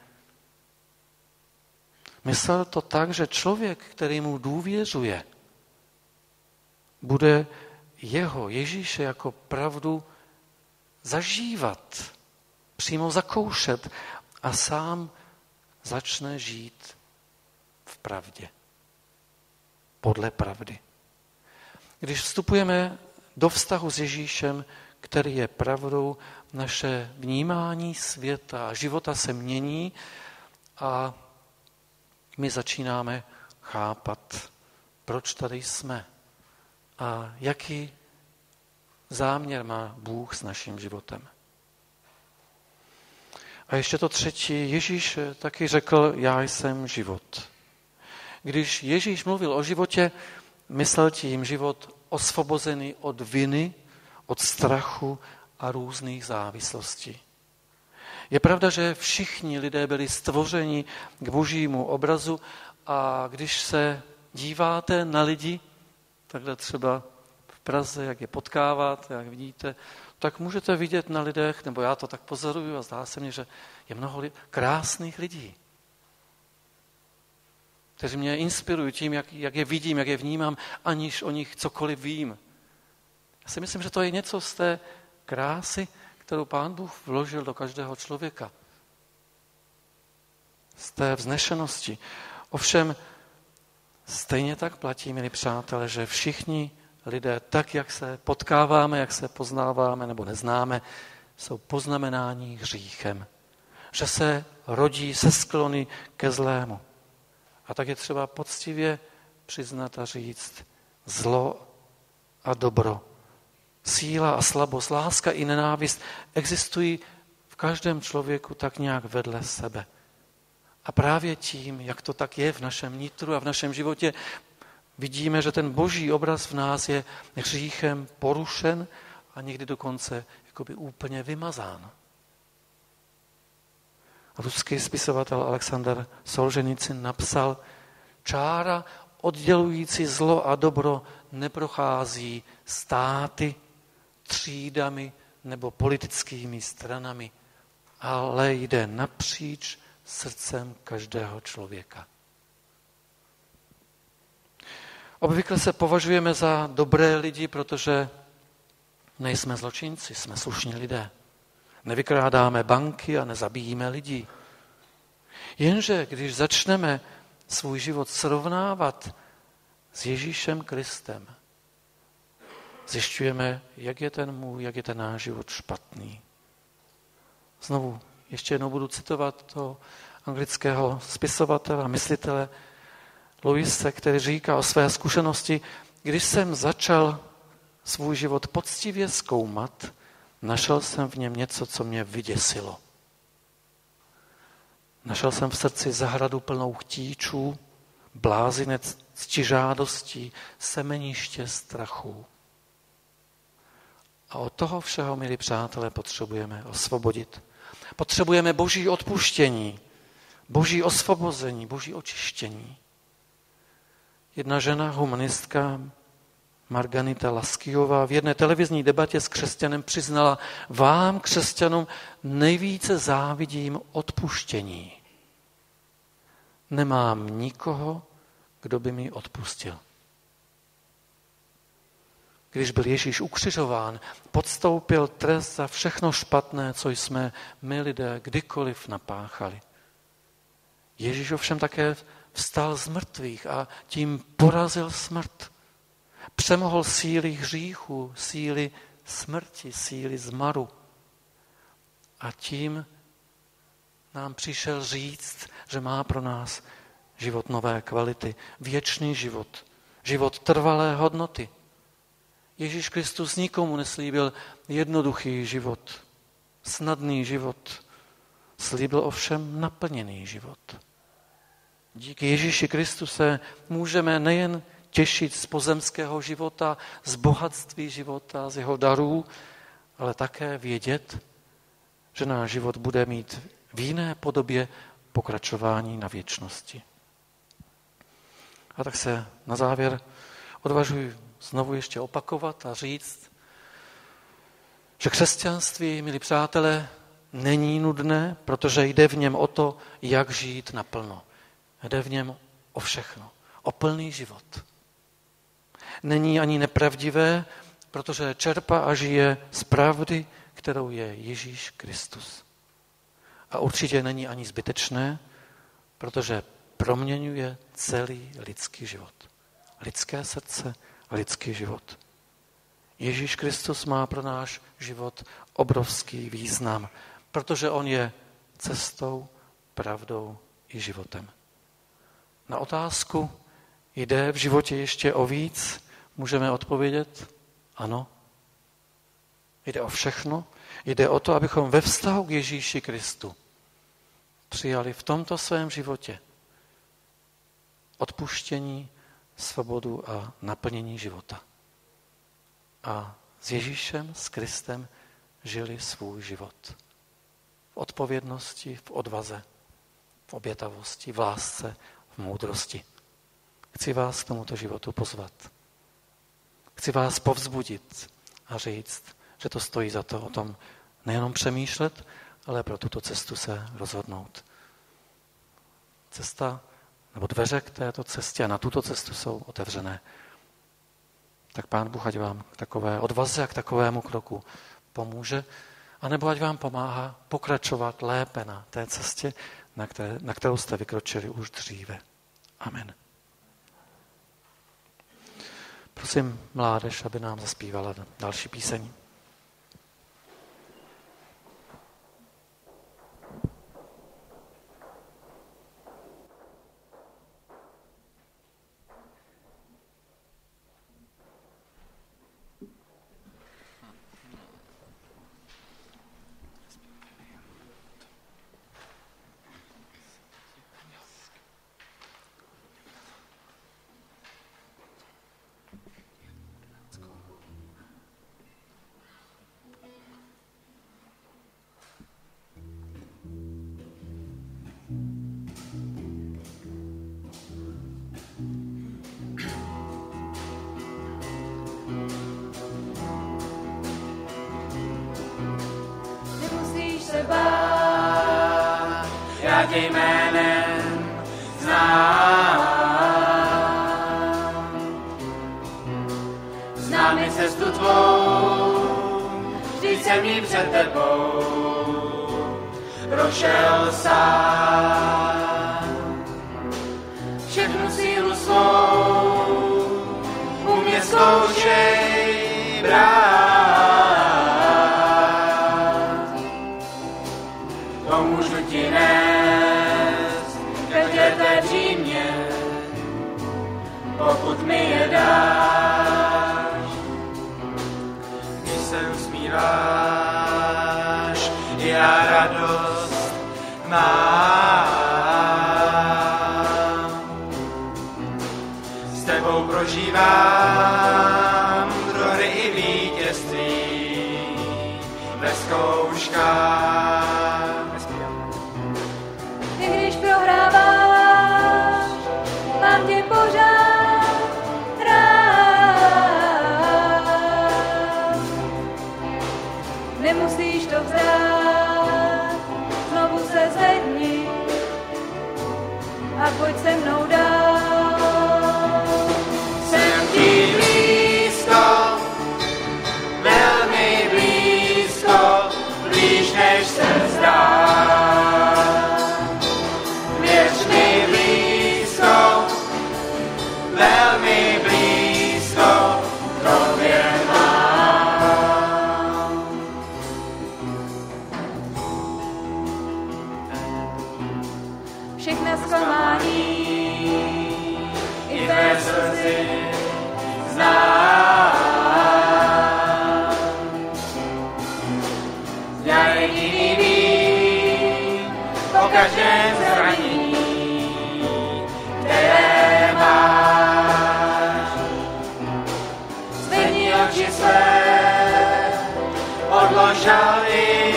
Myslel to tak, že člověk, který mu důvěřuje, bude Ježíše jako pravdu zažívat, přímo zakoušet a sám začne žít v pravdě. Podle pravdy. Když vstupujeme do vztahu s Ježíšem, který je pravdou, naše vnímání světa a života se mění a my začínáme chápat, proč tady jsme a jaký záměr má Bůh s naším životem. A ještě to 3. Ježíš taky řekl: já jsem život. Když Ježíš mluvil o životě, myslel tím život osvobozený od viny, od strachu a různých závislostí. Je pravda, že všichni lidé byli stvořeni k Božímu obrazu a když se díváte na lidi, takhle třeba v Praze, jak je potkávat, jak vidíte, tak můžete vidět na lidech, nebo já to tak pozoruju a zdá se mně, že je mnoho krásných lidí, kteří mě inspirují tím, jak je vidím, jak je vnímám, aniž o nich cokoliv vím. Já si myslím, že to je něco z té krásy, kterou Pán Bůh vložil do každého člověka. Z té vznešenosti. Ovšem, Stejně tak platí, milí přátelé, že všichni lidé, tak jak se potkáváme, jak se poznáváme nebo neznáme, jsou poznamenáni hříchem. Že se rodí se sklony ke zlému. A tak je třeba poctivě přiznat a říct zlo a dobro. Síla a slabost, láska i nenávist existují v každém člověku tak nějak vedle sebe. A právě tím, jak to tak je v našem nitru a v našem životě, vidíme, že ten boží obraz v nás je hříchem porušen a někdy dokonce jakoby úplně vymazán. Ruský spisovatel Alexander Solženicyn napsal, čára oddělující zlo a dobro neprochází státy, třídami nebo politickými stranami, ale jde napříč srdcem každého člověka. Obvykle se považujeme za dobré lidi, protože nejsme zločinci, jsme slušní lidé. Nevykrádáme banky a nezabíjíme lidi. Jenže když začneme svůj život srovnávat s Ježíšem Kristem, zjišťujeme, jak je ten můj, jak je ten náš život špatný. Znovu, ještě jednou budu citovat toho anglického spisovatele a myslitele Louise, který říká o své zkušenosti, když jsem začal svůj život poctivě zkoumat, našel jsem v něm něco, co mě vyděsilo. Našel jsem v srdci zahradu plnou chtíčů, blázinec ctižádostí, semeniště strachů. A od toho všeho, milí přátelé, potřebujeme osvobodit. Potřebujeme boží odpuštění, boží osvobození, boží očištění. Jedna žena, humanistka, Margarita Laskijová, v jedné televizní debatě s křesťanem přiznala, vám, křesťanům, nejvíce závidím odpuštění. Nemám nikoho, kdo by mi odpustil. Když byl Ježíš ukřižován, podstoupil trest za všechno špatné, co jsme my lidé kdykoliv napáchali. Ježíš ovšem také vstal z mrtvých a tím porazil smrt. Přemohl síly hříchu, síly smrti, síly zmaru. A tím nám přišel říct, že má pro nás život nové kvality, věčný život, život trvalé hodnoty. Ježíš Kristus nikomu neslíbil jednoduchý život, snadný život, slíbil ovšem naplněný život. Díky Ježíši Kristu se můžeme nejen těšit z pozemského života, z bohatství života, z jeho darů, ale také vědět, že náš život bude mít v jiné podobě pokračování na věčnosti. A tak se na závěr odvažuji znovu ještě opakovat a říct, že křesťanství, milí přátelé, není nudné, protože jde v něm o to, jak žít naplno. Jde v něm o všechno, o plný život. Není ani nepravdivé, protože čerpá a žije z pravdy, kterou je Ježíš Kristus. A určitě není ani zbytečné, protože proměňuje celý lidský život. Lidské srdce a lidský život. Ježíš Kristus má pro náš život obrovský význam, protože on je cestou, pravdou i životem. Na otázku, jde v životě ještě o víc, můžeme odpovědět ano. Jde o všechno. Jde o to, abychom ve vztahu k Ježíši Kristu přijali v tomto svém životě odpuštění, svobodu a naplnění života. A s Ježíšem, s Kristem žili svůj život. V odpovědnosti, v odvaze, v obětavosti, v lásce, v moudrosti. Chci vás k tomuto životu pozvat. Chci vás povzbudit a říct, že to stojí za to o tom nejenom přemýšlet, ale pro tuto cestu se rozhodnout. Cesta nebo dveře k této cestě a na tuto cestu jsou otevřené. Tak Pán Bůh ať vám k takové odvaze a k takovému kroku pomůže, anebo ať vám pomáhá pokračovat lépe na té cestě, na kterou jste vykročili už dříve. Amen. Prosím mládež, aby nám zaspívala další píseň. Nemusíš se bát, já tě jménem znám. Znám i cestu tvou, vždyť jsem jí před tebou prošel sám. Všechnu sílu svou u mě zkoušej brát. Pomůžu ti nést každé té břímě, pokud mi je dáš. Když se usmíváš, já radost mám. S tebou prožívám prohry i vítězství ve zkouškách. I když prohráváš, mám tě pořád rád. Nemusíš to vzdát, znovu se zvedni a pojď se mnou dál. Jsem ti blízko, velmi blízko, blíž než se zdá. Věř mi blízko, velmi blízko, tobě mám. Všechna zklamání I tvé slzy znám. Já jediný vím o každém zranění, které máš. Zvedni oči své, odlož žal i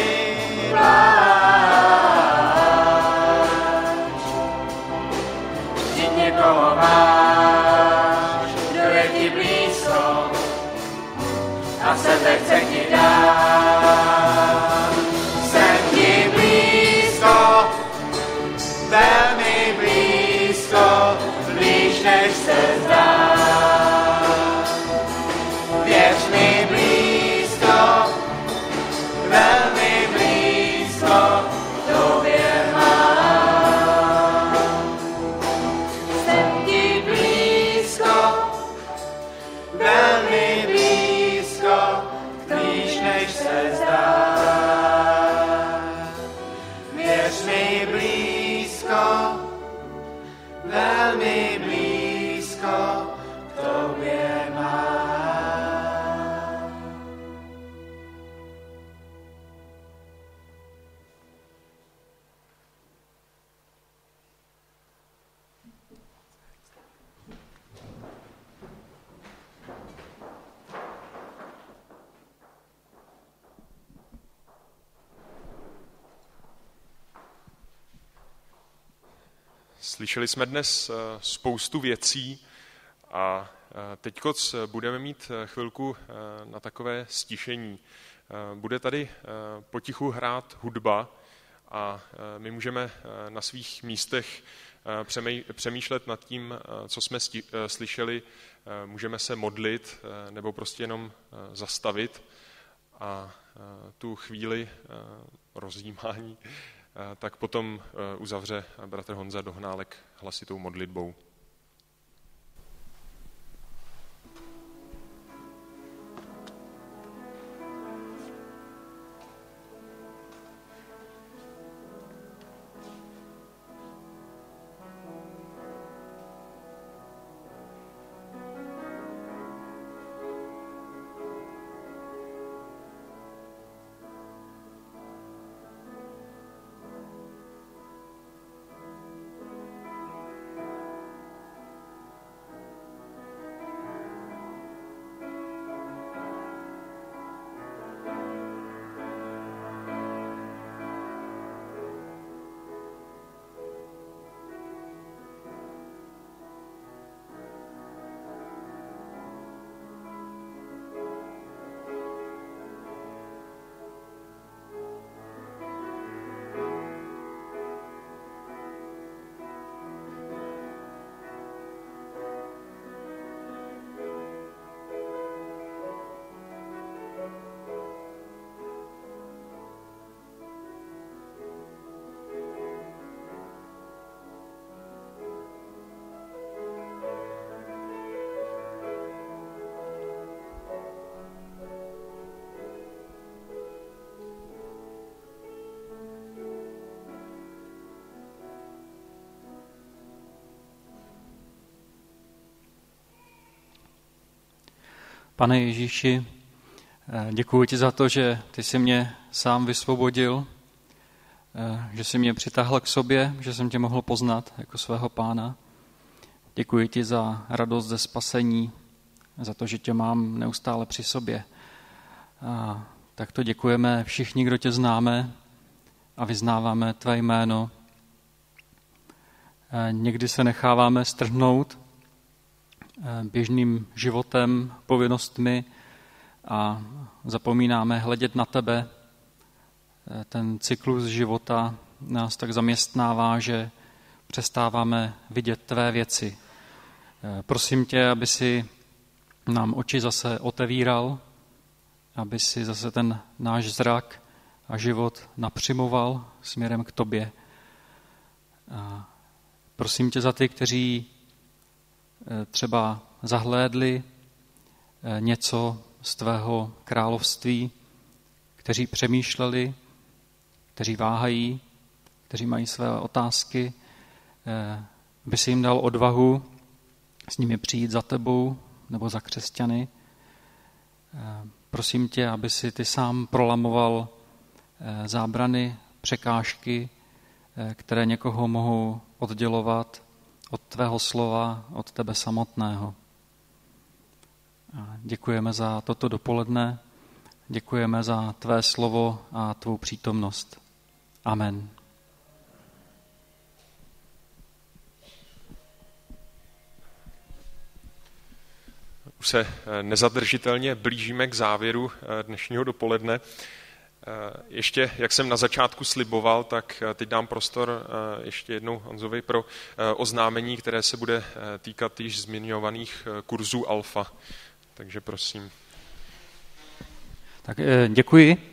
pláč. Vždyť někoho máš, kdo je ti blízko a sebe chce ti dát. Jsem ti blízko, velmi blízko, blíž než se zdá. Věř mi blízko, velmi blízko, tobě mám. Jsem ti blízko, velmi blízko, blíž než se zdá. Věř mi blízko, velmi blízko, tobě mám. Slyšeli jsme dnes spoustu věcí a teď budeme mít chvilku na takové stišení. Bude tady potichu hrát hudba a my můžeme na svých místech přemýšlet nad tím, co jsme slyšeli, můžeme se modlit nebo prostě jenom zastavit a tu chvíli rozjímání tak potom uzavře bratr Honza Dohnálek hlasitou modlitbou. Pane Ježíši, děkuji ti za to, že ty jsi mě sám vysvobodil, že jsi mě přitáhl k sobě, že jsem tě mohl poznat jako svého Pána. Děkuji ti za radost ze spasení, za to, že tě mám neustále při sobě. A tak to děkujeme všichni, kdo tě známe a vyznáváme tvé jméno. Někdy se necháváme strhnout běžným životem, povinnostmi a zapomínáme hledět na tebe. Ten cyklus života nás tak zaměstnává, že přestáváme vidět tvé věci. Prosím tě, aby si nám oči zase otevíral, aby si zase ten náš zrak a život napřimoval směrem k tobě. A prosím tě za ty, kteří třeba zahlédli něco z tvého království, kteří přemýšleli, kteří váhají, kteří mají své otázky, aby si jim dal odvahu s nimi přijít za tebou nebo za křesťany. Prosím tě, aby si ty sám prolamoval zábrany, překážky, které někoho mohou oddělovat od tvého slova, od tebe samotného. Děkujeme za toto dopoledne, děkujeme za tvé slovo a tvou přítomnost. Amen. Už se nezadržitelně blížíme k závěru dnešního dopoledne. Ještě, jak jsem na začátku sliboval, tak teď dám prostor ještě jednou Honzovi pro oznámení, které se bude týkat již zmiňovaných kurzů Alfa. Takže prosím. Tak děkuji.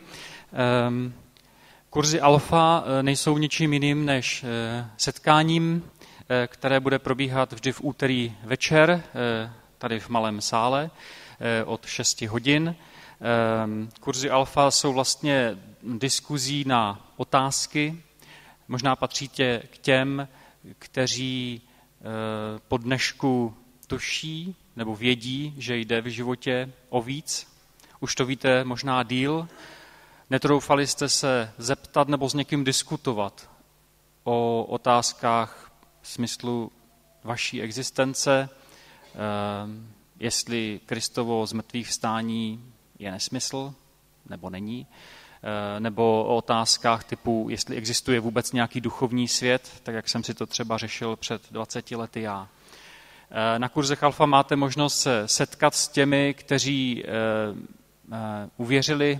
Kurzy Alfa nejsou ničím jiným než setkáním, které bude probíhat vždy v úterý večer, tady v malém sále od 6 hodin. Kurzy Alfa jsou vlastně diskuzí na otázky. Možná patříte k těm, kteří po dnešku tuší nebo vědí, že jde v životě o víc. Už to víte možná díl. Netroufali jste se zeptat nebo s někým diskutovat o otázkách v smyslu vaší existence, jestli Kristovo zmrtvých vstání je nesmysl nebo není, nebo o otázkách typu, jestli existuje vůbec nějaký duchovní svět, tak jak jsem si to třeba řešil před 20 lety já. Na kurzech Alfa máte možnost se setkat s těmi, kteří uvěřili,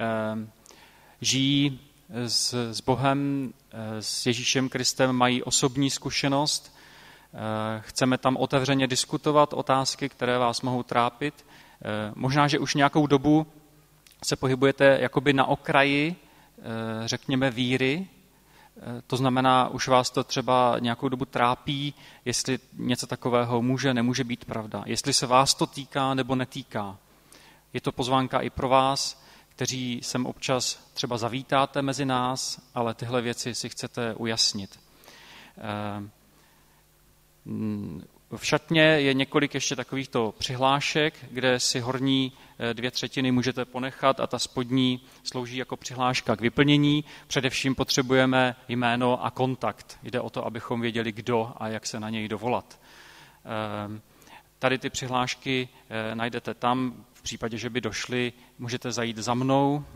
žijí s Bohem, s Ježíšem Kristem, mají osobní zkušenost. Chceme tam otevřeně diskutovat otázky, které vás mohou trápit. Možná, že už nějakou dobu se pohybujete jakoby na okraji, řekněme, víry. To znamená, už vás to třeba nějakou dobu trápí, jestli něco takového může, nemůže být pravda. Jestli se vás to týká nebo netýká. Je to pozvánka i pro vás, kteří sem občas třeba zavítáte mezi nás, ale tyhle věci si chcete ujasnit. V šatně je několik ještě takovýchto přihlášek, kde si horní 2/3 můžete ponechat a ta spodní slouží jako přihláška k vyplnění. Především potřebujeme jméno a kontakt. Jde o to, abychom věděli, kdo a jak se na něj dovolat. Tady ty přihlášky najdete tam. V případě, že by došli, můžete zajít za mnou,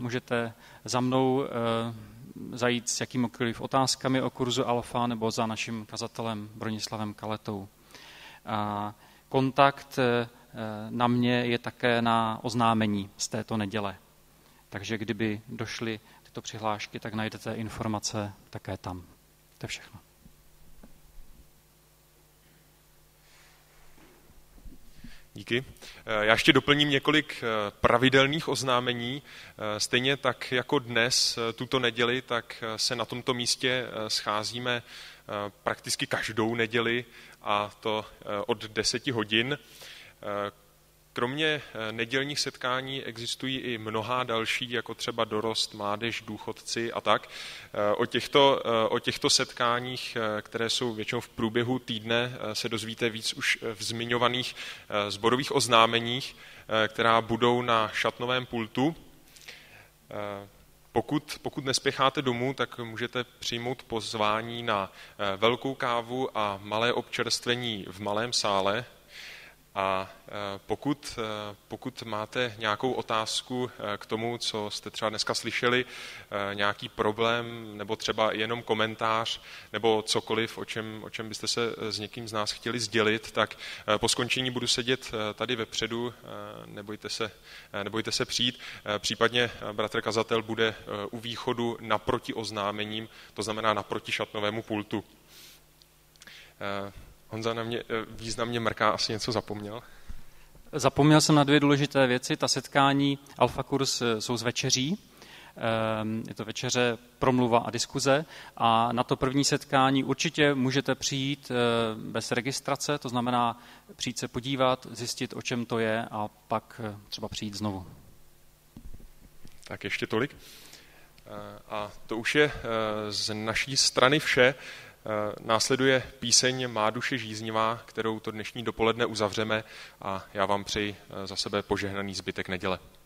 zajít s jakýmikoliv otázkami o kurzu Alfa nebo za naším kazatelem Bronislavem Kaletou. A kontakt na mě je také na oznámení z této neděle. Takže kdyby došly tyto přihlášky, tak najdete informace také tam. To je všechno. Díky. Já ještě doplním několik pravidelných oznámení. Stejně tak jako dnes, tuto neděli, tak se na tomto místě scházíme prakticky každou neděli, a to od 10 hodin. kromě nedělních setkání existují i mnohá další, jako třeba dorost, mládež, důchodci a tak. O těchto setkáních, které jsou většinou v průběhu týdne, se dozvíte víc už v zmiňovaných sborových oznámeních, která budou na šatnovém pultu. Pokud nespěcháte domů, tak můžete přijmout pozvání na velkou kávu a malé občerstvení v malém sále. A pokud máte nějakou otázku k tomu, co jste třeba dneska slyšeli, nějaký problém nebo třeba jenom komentář nebo cokoliv, o čem byste se s někým z nás chtěli sdělit, tak po skončení budu sedět tady vepředu, nebojte se přijít. Případně bratr kazatel bude u východu naproti oznámením, to znamená naproti šatnovému pultu. Honza na mě významně mrká, asi něco zapomněl. Zapomněl jsem na 2 důležité věci. Ta setkání Alfa Kurs jsou z večeří. Je to večeře, promluva a diskuze. A na to první setkání určitě můžete přijít bez registrace, to znamená přijít se podívat, zjistit, o čem to je a pak třeba přijít znovu. Tak ještě tolik. A to už je z naší strany vše. Následuje píseň Má duše žíznivá, kterou to dnešní dopoledne uzavřeme a já vám přeji za sebe požehnaný zbytek neděle.